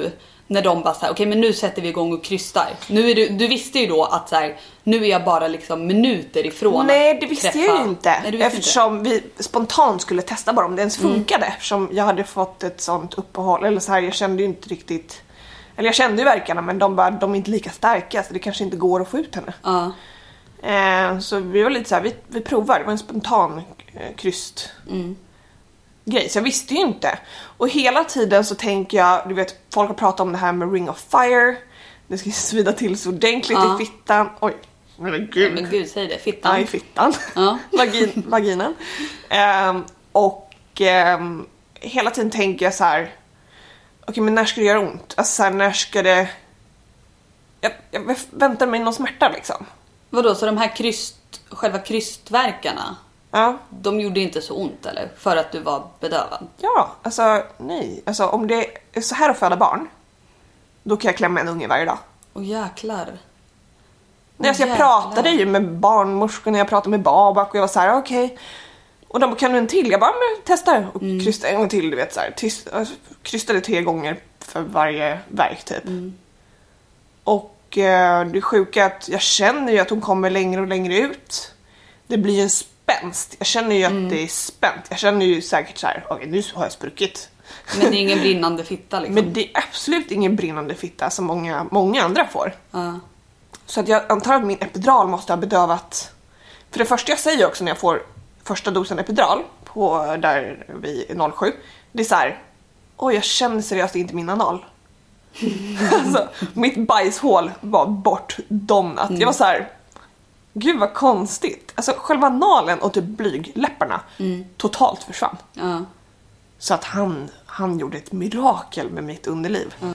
När de bara såhär, okej okay, men nu sätter vi igång och krystar. Nu är du, du visste ju då att så här, nu är jag bara liksom minuter ifrån. Nej, det visste träffa. jag ju inte. Nej, eftersom inte. vi spontant skulle testa bara om det ens funkade. Mm. Eftersom jag hade fått ett sånt uppehåll. Eller så här, jag kände ju inte riktigt... Eller jag kände ju verkarna, men de, bara, de är inte lika starka. Så det kanske inte går att få ut henne. Uh. Eh, så vi var lite så här, vi, vi provar. Det var en spontan eh, kryst. Mm. grej, så jag visste ju inte. Och hela tiden så tänker jag, du vet, folk har pratat om det här med Ring of Fire. Det ska svida till så ordentligt ja. i fittan. Oj, men gud. Ja, men gud, säg det, fittan. Ja, i fittan. Ja. Vagin, vaginen. Um, och um, hela tiden tänker jag så här, okej, okay, men när ska det göra ont? Alltså så här, när ska det... Jag, jag väntar mig någon smärta liksom. Vadå, så de här kryst, själva krystverkarna? Ja. De gjorde inte så ont, eller? För att du var bedövad? Ja, alltså nej. Alltså om det är så här att föda barn, då kan jag klämma en unge varje dag. Åh jäklar. Oh, nej, alltså jag jäklar. pratade ju med barnmorskorna, jag pratade med Babak och jag var så här, okej. Okay. Och de, kan du en till? Jag bara, men testa och mm. krysta en gång till, du vet så här. Tyst, alltså, krystade tre gånger för varje verk typ. Mm. Och eh, det sjuka är att jag känner ju att hon kommer längre och längre ut. Det blir en spänst. Jag känner ju att mm. det är spänt. Jag känner ju säkert så här, okej, nu har jag spruckit. Men det är ingen brinnande fitta liksom. Men det är absolut ingen brinnande fitta som många, många andra får. Uh. Så att jag antar att min epidural måste ha bedövat. För det första jag säger också när jag får första dosen epidural på där vid noll sju, det är så här, oj, jag känner seriöst inte min anal. Alltså, mitt bajshål var bortdomnat. Mm. Jag var så här, gud vad konstigt. Alltså själva analen och typ blygläpparna mm. totalt försvann. Uh. Så att han, han gjorde ett mirakel med mitt underliv. Uh.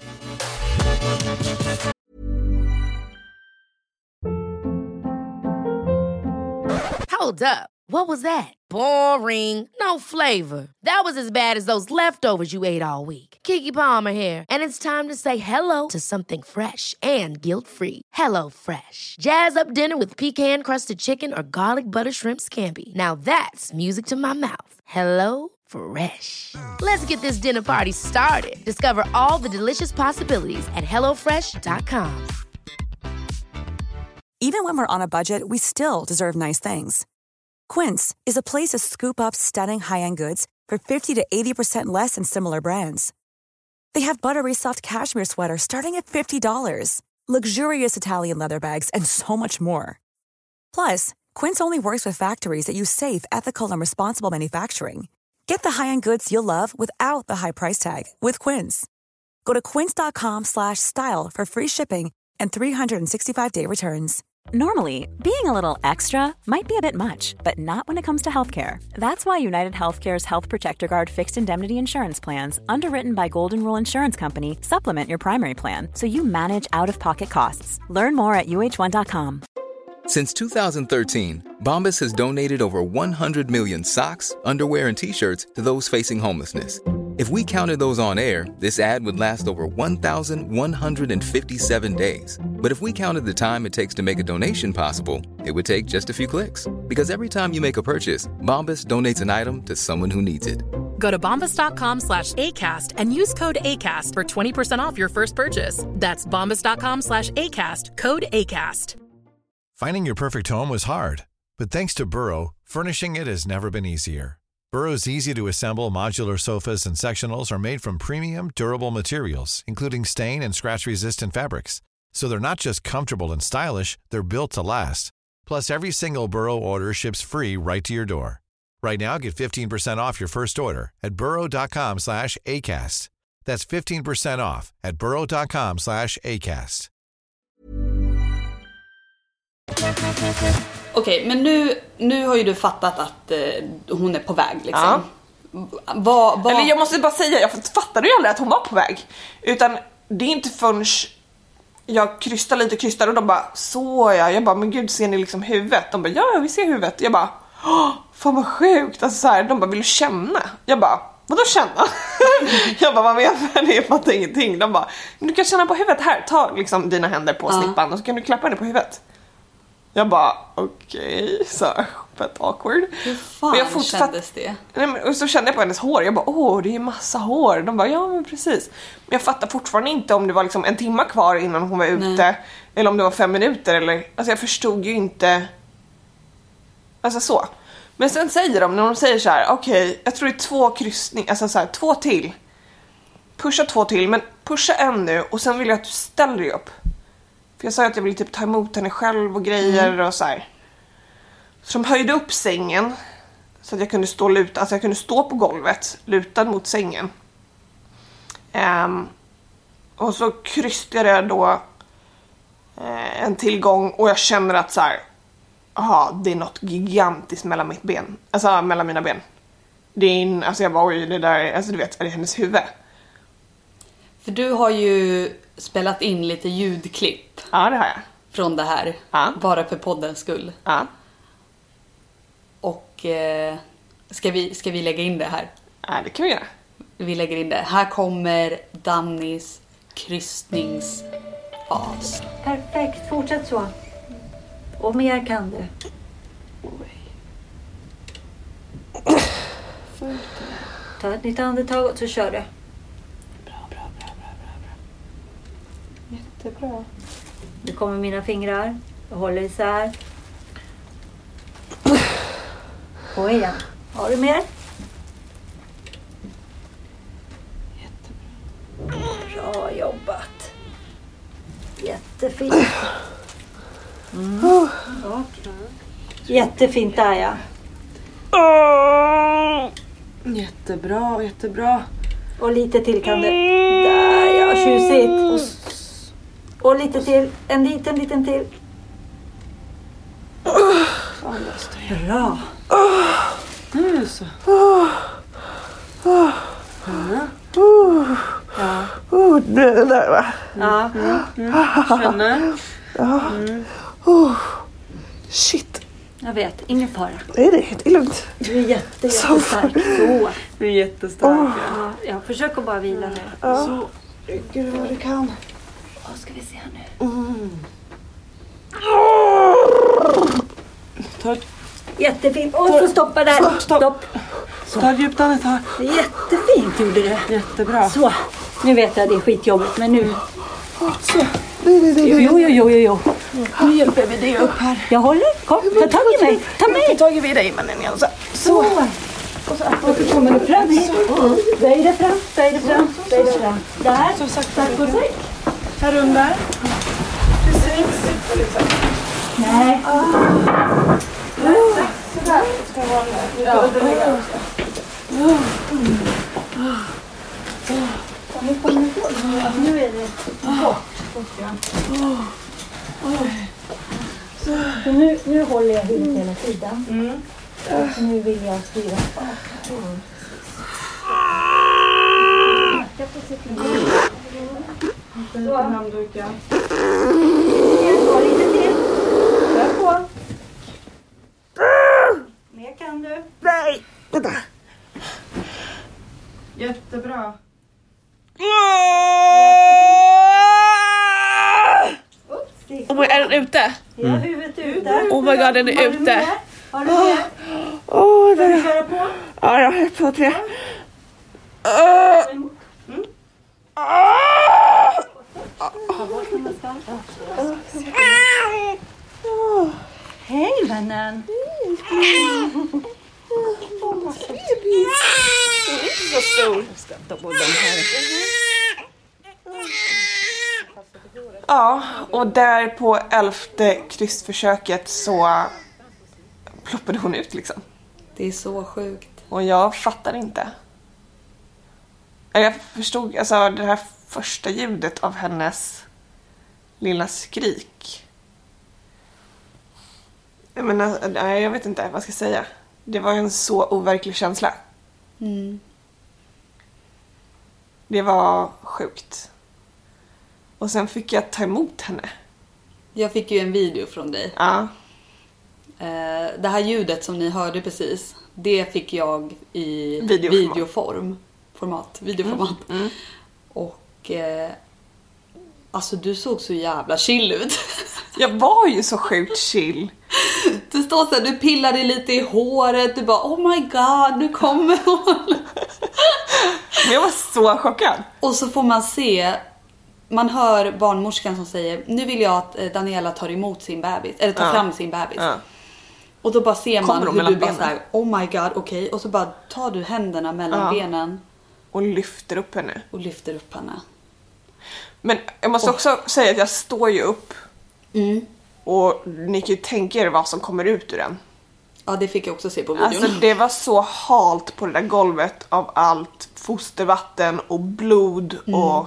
Hold up. What was that? Boring. No flavor. That was as bad as those leftovers you ate all week. Keke Palmer here, and it's time to say hello to something fresh and guilt-free. Hello Fresh. Jazz up dinner with pecan-crusted chicken or garlic butter shrimp scampi. Now that's music to my mouth. Hello Fresh. Let's get this dinner party started. Discover all the delicious possibilities at hello fresh dot com. Even when we're on a budget, we still deserve nice things. Quince is a place to scoop up stunning high-end goods for fifty to eighty percent less than similar brands. They have buttery soft cashmere sweaters starting at fifty dollars, luxurious Italian leather bags, and so much more. Plus, Quince only works with factories that use safe, ethical, and responsible manufacturing. Get the high-end goods you'll love without the high price tag with Quince. Go to quince.com slash style for free shipping and three sixty-five day returns. Normally, being a little extra might be a bit much, but not when it comes to healthcare. That's why United Healthcare's Health Protector Guard fixed indemnity insurance plans, underwritten by Golden Rule Insurance Company, supplement your primary plan so you manage out-of-pocket costs. Learn more at U H one dot com. Since two thousand thirteen, Bombas has donated over one hundred million socks, underwear, and T-shirts to those facing homelessness. If we counted those on air, this ad would last over one thousand one hundred fifty-seven days. But if we counted the time it takes to make a donation possible, it would take just a few clicks. Because every time you make a purchase, Bombas donates an item to someone who needs it. Go to bombas.com slash ACAST and use code ACAST for twenty percent off your first purchase. That's bombas.com slash ACAST, code ACAST. Finding your perfect home was hard, but thanks to Burrow, furnishing it has never been easier. Burrow's easy-to-assemble modular sofas and sectionals are made from premium, durable materials, including stain and scratch-resistant fabrics. So they're not just comfortable and stylish, they're built to last. Plus, every single Burrow order ships free right to your door. Right now, get fifteen percent off your first order at burrow.com slash ACAST. That's fifteen percent off at burrow.com slash ACAST. Okej, okay, men nu, nu har ju du fattat att eh, hon är på väg liksom. Ja. Va, va... Eller jag måste bara säga, jag fattade ju aldrig att hon var på väg. Utan det är inte förrän jag krystar lite krystar och de bara, så ja. Jag bara, men gud, ser ni liksom huvudet? De bara, ja, vi ser huvudet. Jag bara, åh, fan vad sjukt. Alltså så här, de bara, vill du känna? Jag bara, vadå känna? Jag bara, vad menar ni? Jag fattar ingenting. De bara, men du kan känna på huvudet här. Ta liksom dina händer på ja. snippan och så kan du klappa henne på huvudet. Jag bara, okej, okay, så fett awkward. Hur fan jag fortsatt... kändes det? Nej, men, och så kände jag på hennes hår, jag bara, åh, det är massa hår. De bara, ja men precis. Men jag fattar fortfarande inte om det var liksom en timma kvar innan hon var ute. Nej. Eller om det var fem minuter eller, alltså jag förstod ju inte. Alltså så. Men sen säger de, när de säger så här, okej, okay, jag tror det är två kryssning, alltså så här, två till. Pusha två till, men pusha en nu och sen vill jag att du ställer dig upp. För jag sa att jag ville typ ta emot henne själv och grejer mm. och så här. Så de höjde upp sängen så att jag kunde stå luta, alltså jag kunde stå på golvet lutad mot sängen. Um, och så kryssade jag då uh, en tillgång och jag känner att så här, aha, det är något gigantiskt mellan mitt ben, alltså mellan mina ben. Det är en, alltså jag bara, oj, det där, alltså du vet, är det hennes huvud? För du har ju spelat in lite ljudklipp. Ja, det har jag. Från det här. Ja. Bara för poddens skull. Ja. Och eh, ska, vi, ska vi lägga in det här? Ja, det kan vi göra. Vi lägger in det. Här kommer Dannys kryssningsfas. Perfekt, fortsätt så. Och mer kan du. Ta ett nytt andetag och så kör du. Jättebra. Nu kommer mina fingrar. Jag håller isär. Och igen. Har du mer? Jättebra. Bra jobbat. Jättefint. Mm. Okay. Jättefint där, ja. Jättebra, jättebra. Och lite till kan du. Där, ja, tjusigt. Och lite till. En liten, liten till. Bra. Nu så. Ja. Oh, det där va? Ja. Mm. Mm. Känner. Ja. Mm. Oh. Shit. Jag vet, ingen fara. Nej, det är helt lugnt. Du är jätte, jättestark. Så. Du är jättestark. Oh. Ja, jag försöker bara vila nu. Ja. Så. Gud vad du kan. Vad ska vi se här nu? Mm. Ta... Jättefint. Och så stoppa där. Stopp. Stopp. Stopp. Så. Ta ett djupt andetag. Jättefint gjorde du. Jättebra. Så. Nu vet jag det är skitjobbigt, men nu... Så. Nej, nej, nej, jo, jo, jo, jo, jo. Nu hjälper vi dig upp här. Jag håller. Kom, ta tag i mig. Ta mig. Ta tag i dig, men igen. Så. Så. Och så. Och så kommer du fram. Böj dig fram. Böj dig fram. Böj dig fram. Där. Så sakta. Tack på sig. Här under. Precis. Nej. Sådär. Ska vara där. Ja. Nu kommer du på. Nu är det bort. Så nu, nu håller jag hit hela tiden. Mm. Och nu vill jag styra bak. Lite handduken. Lite till. Kör på. Mer kan du. Nej, vänta. Jättebra. Oh my, är den ute? Ja, huvudet ute. Oh my god, den är ute. Har du mer? Åh, Ska vi köra på? Ja, jag har ett, två, tre. Mm. Hej vännen. Så stor. Ja, och där på elfte kryssförsöket så ploppade hon ut liksom. Det är så sjukt. Och jag fattar inte. Jag förstod, alltså det här första ljudet av hennes lilla skrik. Jag menar, nej, jag vet inte vad jag ska säga. Det var en så overklig känsla. Mm. Det var sjukt. Och sen fick jag ta emot henne. Jag fick ju en video från dig. Ja. Det här ljudet som ni hörde precis, det fick jag i videoformat. videoform. Format, videoformat. Mm. Mm. Och eh, alltså du såg så jävla chill ut. Jag var ju så sjukt chill. Du står så här, du pillade lite i håret. Du bara, oh my god, nu kommer hon. Men jag var så chockad. Och så får man se, man hör barnmorskan som säger, nu vill jag att Daniela tar emot sin bebis. Eller tar ja. fram sin bebis. Ja. Och då bara ser man hur du bara benen? så här, oh my god, okej. Okay. Och så bara tar du händerna mellan ja. benen. Och lyfter upp henne. Och lyfter upp henne. Men jag måste oh. också säga att jag står ju upp. Mm. Och ni kan ju tänka er vad som kommer ut ur den. Ja, det fick jag också se på videon. Alltså det var så halt på det där golvet av allt fostervatten och blod mm. och...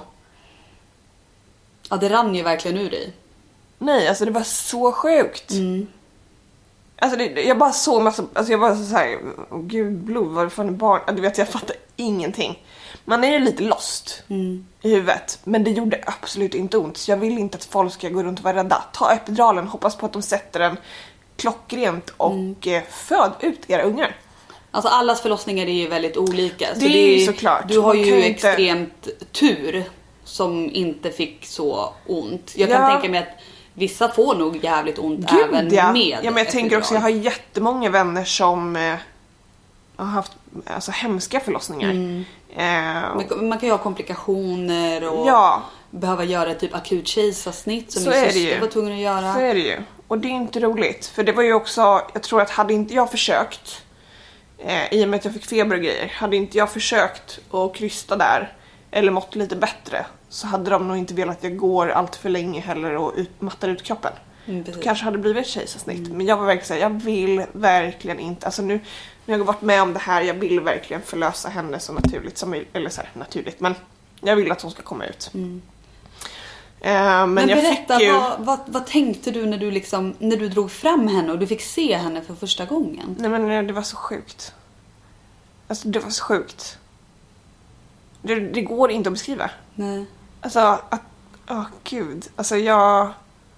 Ja, det rann ju verkligen ur dig. Nej, alltså det var så sjukt. Mm. Alltså det, jag bara såg massa, alltså jag bara så här, oh, gud, blod, vad är det för en barn? Du vet, jag fattar ingenting. Man är ju lite lost mm. i huvudet, men det gjorde absolut inte ont. Så jag vill inte att folk ska gå runt och vara rädda. Ta epiduralen, hoppas på att de sätter den klockrent och mm. föd ut era ungar. Alltså allas förlossningar är ju väldigt olika. Det, så är det är ju såklart. Du har ju inte... extremt tur som inte fick så ont. Jag kan ja. tänka mig att vissa får nog jävligt ont Gud, även ja. med ja, men jag tänker också, jag har jättemånga vänner som eh, har haft alltså, hemska förlossningar. Mm. Eh, man kan ju ha komplikationer och ja. behöva göra typ akut kejsarsnitt som så min är syster det ju. var tvungen att göra. Så är det ju. Och det är inte roligt. För det var ju också, jag tror att hade inte jag försökt, eh, i och med att jag fick feber och grejer, hade inte jag försökt att krysta där eller mått lite bättre, så hade de nog inte velat att jag går allt för länge heller och ut, mattar ut kroppen. Mm, Då kanske hade blivit ett kejsarsnitt. Mm. Men jag var verkligen såhär, jag vill verkligen inte, alltså nu när jag har varit med om det här, jag vill verkligen förlösa henne så naturligt som möjligt, eller så här, naturligt, men jag vill att hon ska komma ut. Mm. Uh, men men jag berätta, fick ju... vad, vad, vad tänkte du när du liksom, när du drog fram henne och du fick se henne för första gången? Nej men det var så sjukt. Alltså det var så sjukt. Det, det går inte att beskriva. Nej. Alltså att, åh gud, alltså jag,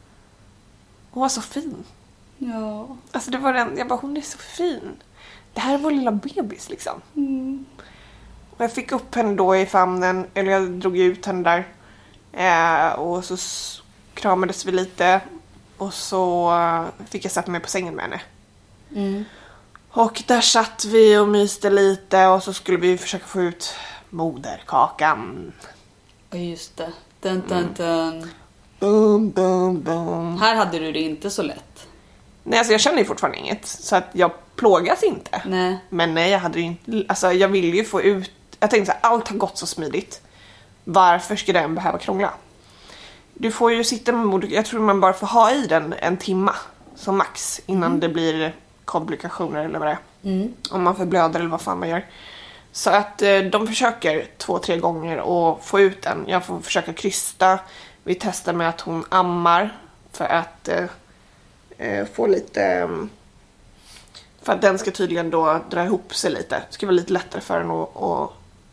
hon var så fin. Ja. Alltså det var den, jag bara, hon är så fin. Det här är vår lilla bebis liksom. Mm. Och jag fick upp henne då i famnen, eller jag drog ut henne där. Eh, och så kramades vi lite. Och så fick jag sätta mig på sängen med henne. Mm. Och där satt vi och myste lite. Och så skulle vi försöka få ut moderkakan. Ja just det. Dun, dun, dun. Dun, dun, dun. Här hade du det inte så lätt. Nej, alltså jag känner ju fortfarande inget. Så att jag plågas inte. Nej. Men nej, jag hade ju inte, alltså jag ville ju få ut, jag tänkte så här, allt har gått så smidigt. Varför ska den behöva krångla? Du får ju sitta med moderkakan, jag tror man bara får ha i den en timma som max innan mm. det blir komplikationer eller vad det är. Mm. Om man förblöder eller vad fan man gör. Så att eh, de försöker två, tre gånger och få ut den. Jag får försöka krysta. Vi testar med att hon ammar för att eh, eh, få lite... Eh, för att den ska tydligen då dra ihop sig lite. Det ska vara lite lättare för den att, att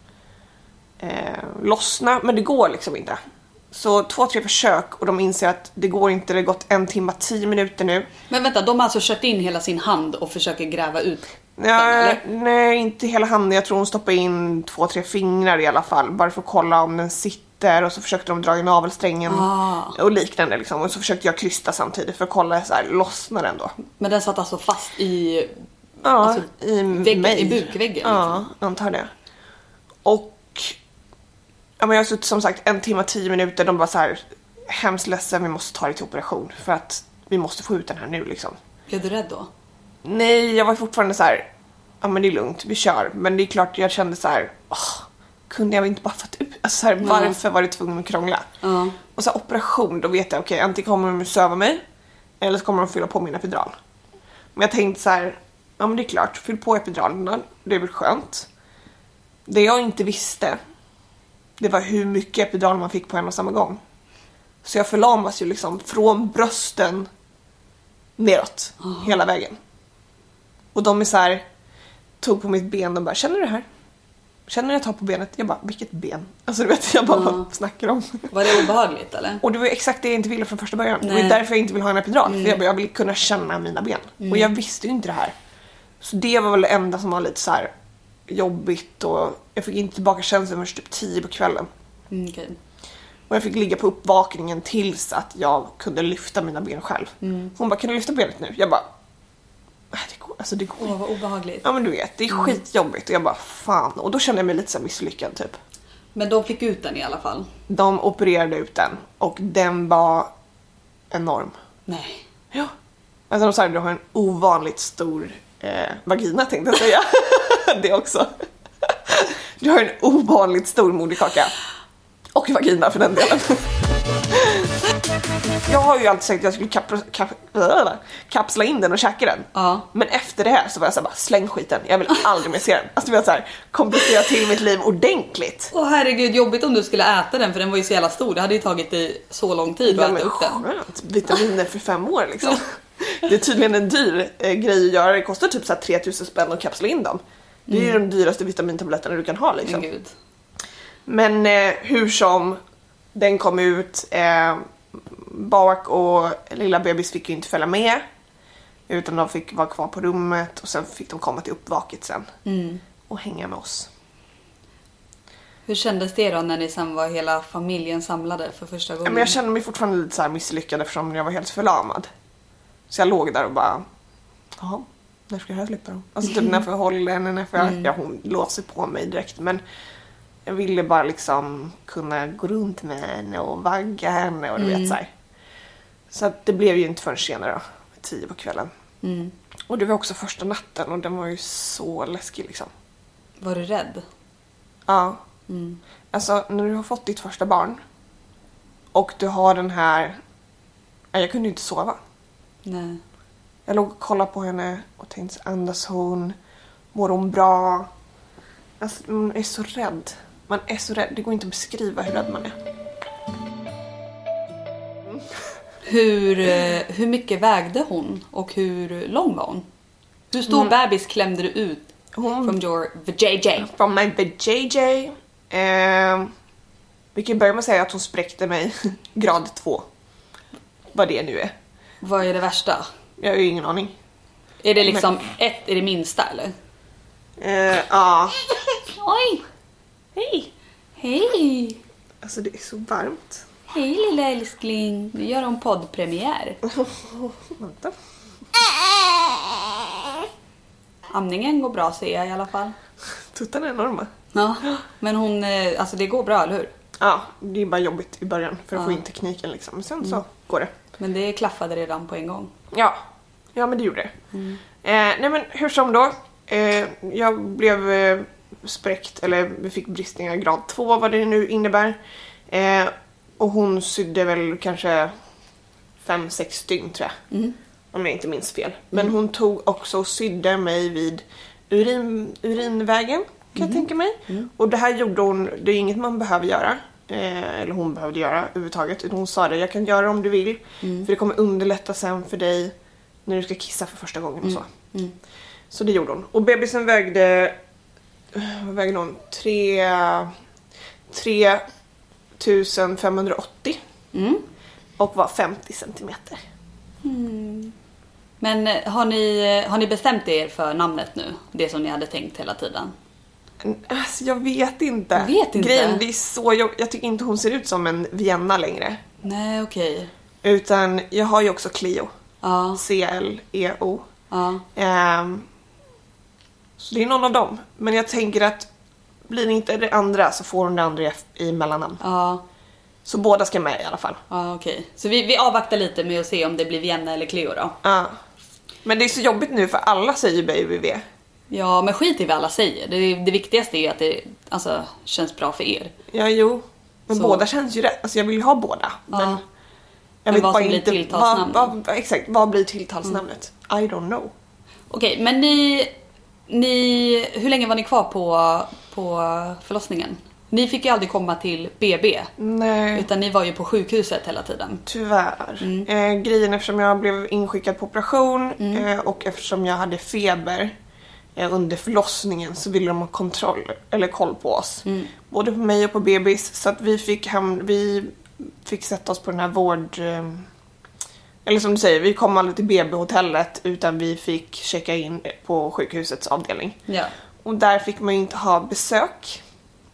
eh, lossna. Men det går liksom inte. Så två, tre försök och de inser att det går inte. Det har gått en timme, tio minuter nu. Men vänta, de har alltså kört in hela sin hand och försöker gräva ut ja, den, eller? Nej, inte hela handen. Jag tror hon stoppar in två, tre fingrar i alla fall. Bara för att kolla om den sitter. Och så försökte de dra i navelsträngen ah. och liknande liksom. Och så försökte jag krysta samtidigt för att kolla så här, lossnar den då. Men den satt alltså fast i, ja, alltså, i, vägg, mig. i bukväggen? Ja, liksom. antar det. Och ja, men jag har suttit som sagt en timme, tio minuter. De bara så här, hemskt ledsen, vi måste ta det till operation. För att vi måste få ut den här nu liksom. Blev du rädd då? Nej, jag var fortfarande så här, ja men det är lugnt, vi kör. Men det är klart, jag kände så här, åh, kunde jag inte bara fått ut? Alltså så här, mm. varför var det tvungen att krångla? Mm. Och så här, operation, då vet jag, okej, okay, antingen kommer de att söva mig. Eller så kommer de fylla på min epidural. Men jag tänkte så här, ja men det är klart, fyll på epiduralerna, det är väl skönt. Det jag inte visste, det var hur mycket epidural man fick på en och samma gång. Så jag förlamas ju liksom från brösten neråt, oh. hela vägen. Och de är så här, tog på mitt ben och bara, känner du det här? Känner du jag tar på benet? Jag bara, vilket ben? Alltså du vet, jag bara, mm. vad snackar om? Var det obehagligt eller? Och det var exakt det jag inte ville från första början. Nej. Det var därför jag inte vill ha en epidural. Mm. För jag, bara, jag vill kunna känna mina ben. Mm. Och jag visste ju inte det här. Så det var väl det enda som var lite så här jobbigt. Och jag fick inte tillbaka känslan förrän typ tio på kvällen. Mm, okay. Och jag fick ligga på uppvakningen tills att jag kunde lyfta mina ben själv. Mm. Hon bara, kan du lyfta benet nu? Jag bara, det går, alltså det går. Åh, vad obehagligt. Ja men du vet, det är mm. skitjobbigt. Och jag bara, fan. Och då kände jag mig lite så misslyckad typ. Men de fick ut den i alla fall? De opererade ut den. Och den var enorm. Nej. Ja. Alltså de sa att du har en ovanligt stor eh, vagina, tänkte jag säga. Det också. Du har en ovanligt stor moderkaka. Och vagina för den delen. Jag har ju alltid sagt att jag skulle kap- kap- kapsla in den och käka den. Ja. Men efter det här så var jag så här, bara släng skiten. Jag vill aldrig mer se den. Alltså jag så här, komplicera till mitt liv ordentligt. Åh herregud, jobbigt om du skulle äta den, för den var ju så jävla stor. Det hade ju tagit dig så lång tid att ja, äta upp den. Skönt. Vitaminer för fem år liksom. Det är tydligen en dyr eh, grej att göra. Det kostar typ så här tre tusen spänn att kapsla in dem. Det är ju mm. de dyraste vitamintabletterna du kan ha liksom. Men, Gud. Men eh, hur som, den kom ut. Eh, Bak och lilla bebis fick ju inte följa med. Utan de fick vara kvar på rummet. Och sen fick de komma till uppvaket sen. Mm. Och hänga med oss. Hur kändes det då när ni sen var hela familjen samlade för första gången? Ja, men jag kände mig fortfarande lite så här misslyckad eftersom jag var helt förlamad. Så jag låg där och bara, jaha, när ska jag slippa dem? Alltså typ när får jag hålla henne, när får jag... Mm. Ja, hon låser på mig direkt. Men jag ville bara liksom kunna gå runt med henne och vagga henne och du mm. vet så här. Så att det blev ju inte förrän senare då, tio på kvällen. Mm. Och det var också första natten och den var ju så läskig liksom. Var du rädd? Ja. Mm. Alltså när du har fått ditt första barn och du har den här... Jag kunde ju inte sova. Nej. Jag låg och kollade på henne och tänkte, andas hon? Mår hon bra? Alltså man är så rädd. Man är så rädd. Det går inte att beskriva hur rädd man är. Mm. Hur, hur mycket vägde hon och hur lång var hon? Hur stor mm. bebis klämde du ut hon, from your vajayjay? From my vajayjay. Eh, vi kan börja med att säga att hon spräckte mig grad två. Vad det nu är. Vad är det värsta? Jag har ju ingen aning. Är det liksom Men... ett är det minsta eller? Eh, ja. Oj. Hej. Hej. Alltså det är så varmt. Hej lilla älskling. Vi gör en poddpremiär. Vänta. Amningen går bra ser jag i alla fall. Tuttarna är enorma. Ja, men hon, alltså det går bra, eller hur? Ja, det är bara jobbigt i början för att ja. få in tekniken liksom. Men sen mm. så går det. Men det klaffade redan på en gång. Ja, ja men det gjorde det. Mm. Eh, nej men hur som då. Eh, jag blev eh, spräckt, eller vi fick bristningar grad två, vad det nu innebär. Eh, och hon sydde väl kanske fem, sex dygn tror jag. Mm. Om jag inte minns fel. Men hon tog också och sydde mig vid urin, urinvägen, kan mm. jag tänka mig. Mm. Och det här gjorde hon, det är inget man behöver göra. Eh, eller hon behövde göra överhuvudtaget. Utan hon sa det, jag kan göra det om du vill. Mm. För det kommer underlätta sen för dig när du ska kissa för första gången och så. Mm. Mm. Så det gjorde hon. Och bebisen vägde, vad vägde hon? tre tusen femhundraåttio. Mm. Och var femtio centimeter. Mm. Men har ni, har ni bestämt er för namnet nu? Det som ni hade tänkt hela tiden? Alltså, jag vet inte. Jag vet inte. Grejen, det är så, jag, jag tycker inte hon ser ut som en Vienna längre. Nej, okej. Okay. Utan jag har ju också Clio. Ja. C L E O. Ja. Um, så det är någon av dem. Men jag tänker att blir det inte det andra så får hon det andra i mellannamn. Ja. Så båda ska med i alla fall. Ja, okej. Okay. Så vi, vi avvaktar lite med att se om det blir Vienna eller Cleo då. Ja. Men det är så jobbigt nu för alla säger baby V. Ja, men skit i vad alla säger. Det, det viktigaste är att det alltså, känns bra för er. Ja, jo. Men så. Båda känns ju rätt. Alltså jag vill ju ha båda. Ja. Men jag men vet vad bara som inte blir tilltalsnamnet. Vad, vad, exakt, vad blir tilltalsnamnet? Mm. I don't know. Okej, okay, men ni, ni... Hur länge var ni kvar på, på förlossningen? Ni fick ju aldrig komma till B B. Nej. Utan ni var ju på sjukhuset hela tiden. Tyvärr. Mm. Eh, grejen eftersom jag blev inskickad på operation mm. eh, och eftersom jag hade feber eh, under förlossningen så ville de ha kontroll eller koll på oss. Mm. Både på mig och på bebis. Så att vi fick, hem, vi fick sätta oss på den här vård... Eh, eller som du säger, vi kom aldrig till B B-hotellet utan vi fick checka in på sjukhusets avdelning. Ja. Och där fick man ju inte ha besök.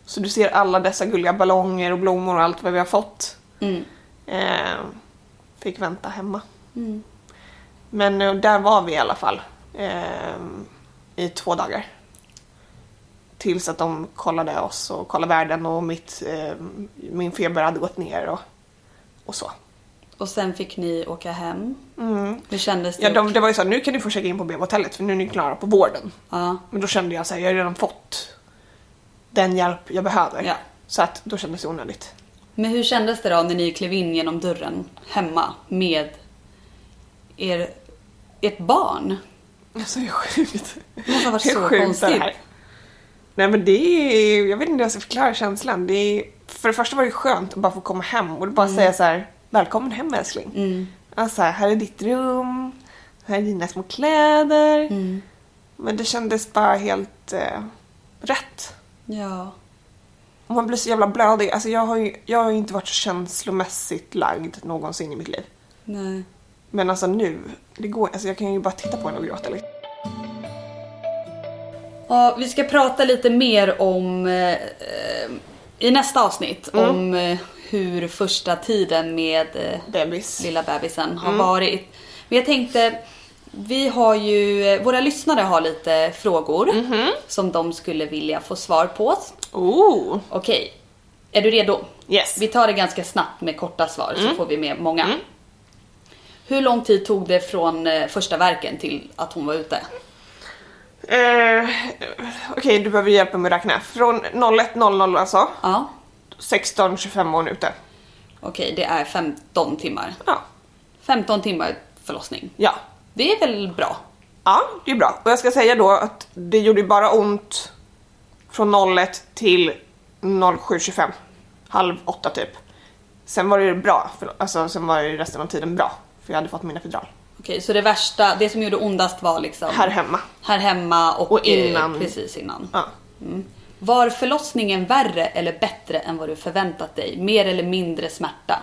Så du ser alla dessa gulliga ballonger och blommor och allt vad vi har fått. Mm. Eh, fick vänta hemma. Mm. Men eh, där var vi i alla fall. Eh, I två dagar. Tills att de kollade oss och kollade världen och mitt, eh, min feber hade gått ner och, och så. Och sen fick ni åka hem. Mm. Hur kändes det? Ja, de, det var ju så, nu kan ni få checka in på B B-hotellet för nu är ni klara på vården. Ja. Men då kände jag så här, jag har redan fått den hjälp jag behöver. Ja. Så att då kändes det onödigt. Men hur kändes det då när ni klev in genom dörren hemma med er, ert barn? Alltså det är sjukt. Det måste ha varit Det är så sjukt konstigt. det här. Nej men det är, jag vet inte hur jag ska förklara känslan. Det är, för det första var det skönt att bara få komma hem och bara mm. säga så här: välkommen hem älskling. Mm. Alltså här är ditt rum, här är dina små kläder. Mm. Men det kändes bara helt eh, rätt. Ja. Och man blir så jävla blödig. Alltså jag har ju, jag har ju inte varit så känslomässigt lagd någonsin i mitt liv. Nej. Men alltså nu, det går, alltså jag kan ju bara titta på henne och gråta lite. Ja, vi ska prata lite mer om eh, i nästa avsnitt mm. om eh, hur första tiden med eh, Bebis. lilla bebisen har Mm. varit. Men jag tänkte, vi har ju, våra lyssnare har lite frågor Mm-hmm. som de skulle vilja få svar på. Oh. Okej, är du redo? Yes. Vi tar det ganska snabbt med korta svar Mm. så får vi med många. Mm. Hur lång tid tog det från eh, första verken till att hon var ute? Eh, Okej, okay, du behöver hjälpa mig att räkna. Från noll ett noll noll alltså. Ja. sexton tjugofem år ute. Okej, det är femton timmar. Ja. femton timmar förlossning. Ja. Det är väl bra? Ja, det är bra. Och jag ska säga då att det gjorde bara ont från noll ett till sju tjugofem. Halv åtta typ. Sen var det bra. För, alltså, sen var det resten av tiden bra. För jag hade fått min epidural. Okej, så det värsta, det som gjorde ondast var liksom... Här hemma. Här hemma och, och innan. Eh, precis innan. Ja. Mm. Var förlossningen värre eller bättre än vad du förväntat dig? Mer eller mindre smärta?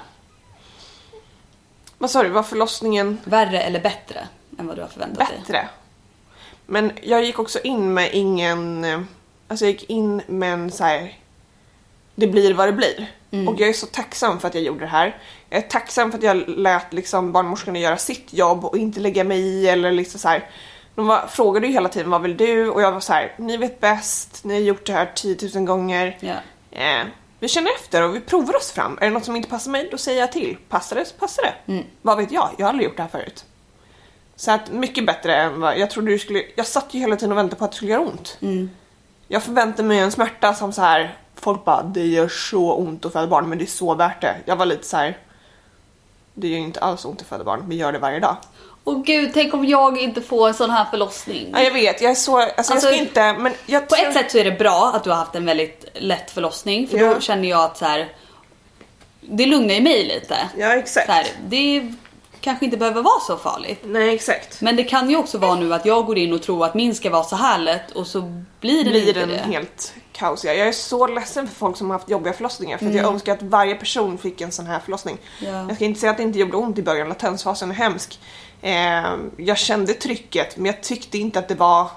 Vad sa du? Var förlossningen... Värre eller bättre än vad du har förväntat bättre. dig? Bättre. Men jag gick också in med ingen... Alltså jag gick in med en så här... Det blir vad det blir. Mm. Och jag är så tacksam för att jag gjorde det här. Jag är tacksam för att jag lät liksom barnmorskorna göra sitt jobb och inte lägga mig i eller liksom så här. De var, frågade ju hela tiden, vad vill du? Och jag var så här, ni vet bäst, ni har gjort det här tiotusen gånger. Yeah. Eh, vi känner efter och vi provar oss fram. Är det något som inte passar mig, då säger jag till. Passar det så passar det. Mm. Vad vet jag? Jag har aldrig gjort det här förut. Så att mycket bättre än vad jag trodde du skulle... Jag satt ju hela tiden och väntade på att det skulle göra ont. Mm. Jag förväntade mig en smärta som så här... Folk bara, det gör så ont att föda barn, men det är så värt det. Jag var lite så här. Det gör inte alls ont att föda barn, vi gör det varje dag. Åh gud, tänk om jag inte får en sån här förlossning. Ja, jag vet, jag är så, alltså, alltså jag ska inte, men jag på tror... ett sätt så är det bra att du har haft en väldigt lätt förlossning, för ja. då känner jag att så här, det lugnar ju mig lite. Ja, exakt. Så här, det kanske inte behöver vara så farligt. Nej, exakt. Men det kan ju också vara nu att jag går in och tror att min ska vara så här lätt och så blir den blir inte den det. helt kaosig. Jag är så ledsen för folk som har haft jobbiga förlossningar, för Mm. att jag önskar att varje person fick en sån här förlossning. Ja. Jag ska inte säga att det inte gjorde ont i början, latensfasen är hemsk. Eh, jag kände trycket, men jag tyckte inte att det var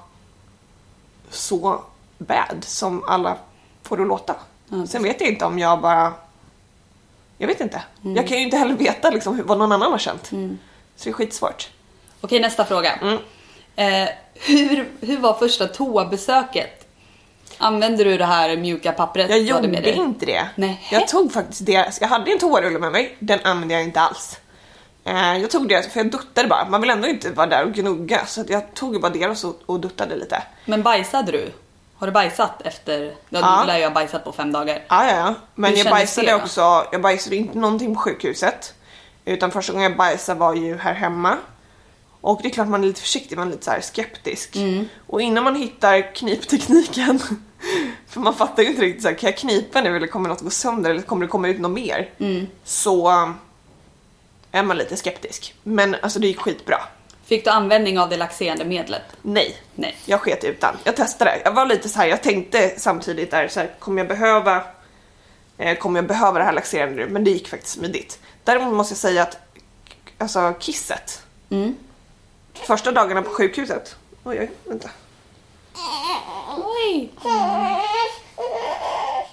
så bad som alla får det att låta. Ja, Sen vet jag inte om jag bara... Jag vet inte. Mm. Jag kan ju inte heller veta liksom, hur- vad någon annan har känt. Mm. Så det är skitsvårt. Okej, nästa fråga. Mm. Eh, hur, hur var första toabesöket? Använde du det här mjuka pappret? Jag du hade med gjorde dig? inte det. Nej. Jag tog faktiskt det. Jag hade en toarulle med mig. Den använde jag inte alls. Eh, jag tog det för jag duttade bara. Man vill ändå inte vara där och gnugga. Så att jag tog bara det och, så, och duttade lite. Men bajsade du? Har du bajsat efter? Ja, Ja. du lär ju ha bajsat på fem dagar. Ja, ja, ja. Men Hur jag kändes bajsade det då? också. Jag bajsade inte någonting på sjukhuset. Utan första gången jag bajsade var ju här hemma. Och det är klart man är lite försiktig, man är lite så här skeptisk. Mm. Och innan man hittar kniptekniken, för man fattar ju inte riktigt så här, kan jag knipa nu eller kommer något gå sönder eller kommer det komma ut något mer? Mm. Så um, är man lite skeptisk. Men alltså det gick skitbra. Fick du användning av det laxerande medlet? Nej, Nej. jag sket utan. Jag testade. Jag var lite så här, jag tänkte samtidigt där så här, kommer jag behöva eh, kommer jag behöva det här laxerande nu? Men det gick faktiskt smidigt. Däremot måste jag säga att alltså kisset. Mm. Första dagarna på sjukhuset. Oj, oj, vänta. Oj.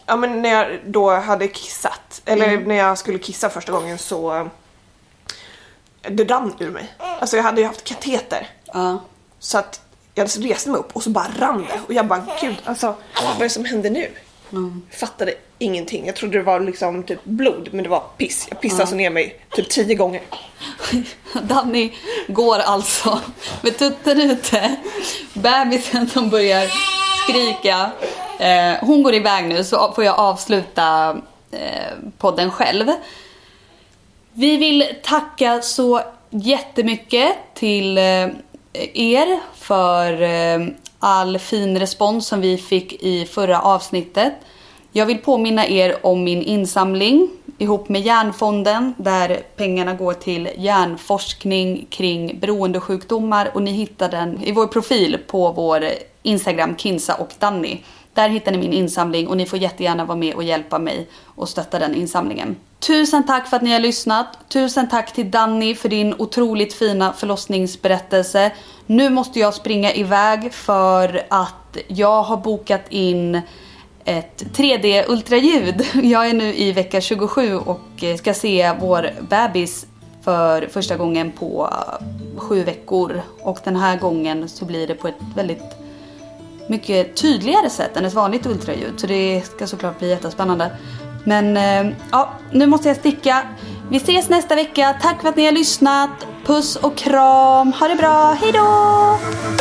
ja, men när jag då hade kissat, eller Mm. när jag skulle kissa första gången så det rann ur mig. Alltså jag hade ju haft kateter. Ja. Så att jag reste mig upp och så bara rann det. Och jag bara, gud, alltså vad är det som händer nu? Mm. Jag fattade ingenting. Jag trodde det var liksom typ blod, men det var piss. Jag pissade Ja. så ner mig typ tio gånger. Danny går alltså med tutten ute. Bebisen som börjar skrika. Eh, hon går iväg nu, så får jag avsluta eh, podden själv. Vi vill tacka så jättemycket till eh, er för eh, all fin respons som vi fick i förra avsnittet. Jag vill påminna er om min insamling ihop med Hjärnfonden, där pengarna går till hjärnforskning kring beroendesjukdomar, och ni hittar den i vår profil på vår Instagram, Kinsa och Danny. Där hittar ni min insamling och ni får jättegärna vara med och hjälpa mig och stötta den insamlingen. Tusen tack för att ni har lyssnat. Tusen tack till Danny för din otroligt fina förlossningsberättelse. Nu måste jag springa iväg för att jag har bokat in ett tre D-ultraljud. Jag är nu i vecka tjugosju och ska se vår bebis för första gången på sju veckor. Och den här gången så blir det på ett väldigt mycket tydligare sätt än ett vanligt ultraljud. Så det ska såklart bli jättespännande. Men ja, nu måste jag sticka. Vi ses nästa vecka. Tack för att ni har lyssnat. Puss och kram. Ha det bra. Hej då!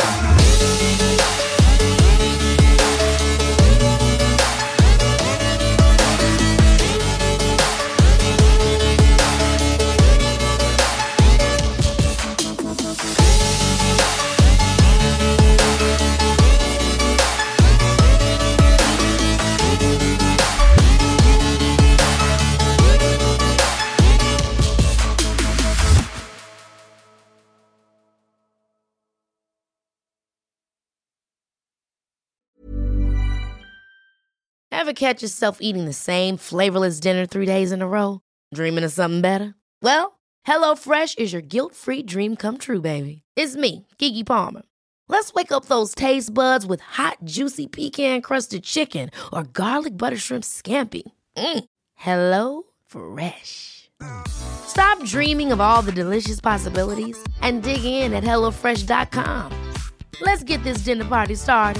Ever catch yourself eating the same flavorless dinner three days in a row? Dreaming of something better? Well, HelloFresh is your guilt-free dream come true, baby. It's me, Keke Palmer. Let's wake up those taste buds with hot, juicy pecan-crusted chicken or garlic butter shrimp scampi. Mm. Hello Fresh. Stop dreaming of all the delicious possibilities and dig in at hello fresh dot com. Let's get this dinner party started.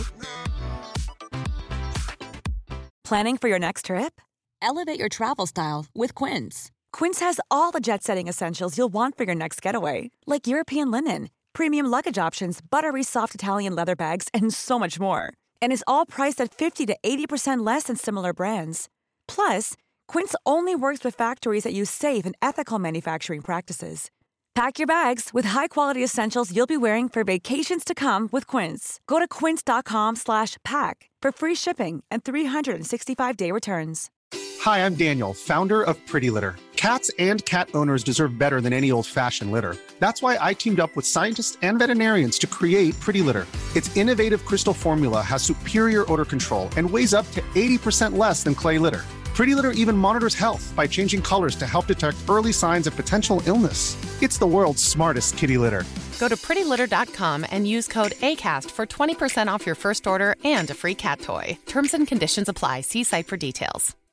Planning for your next trip? Elevate your travel style with Quince. Quince has all the jet-setting essentials you'll want for your next getaway, like European linen, premium luggage options, buttery soft Italian leather bags, and so much more. And is all priced at fifty to eighty percent less than similar brands. Plus, Quince only works with factories that use safe and ethical manufacturing practices. Pack your bags with high-quality essentials you'll be wearing for vacations to come with Quince. Go to quince dot com slash pack for free shipping and three sixty-five day returns. Hi, I'm Daniel, founder of Pretty Litter. Cats and cat owners deserve better than any old-fashioned litter. That's why I teamed up with scientists and veterinarians to create Pretty Litter. Its innovative crystal formula has superior odor control and weighs up to eighty percent less than clay litter. Pretty Litter even monitors health by changing colors to help detect early signs of potential illness. It's the world's smartest kitty litter. Go to pretty litter dot com and use code ACAST for twenty percent off your first order and a free cat toy. Terms and conditions apply. See site for details.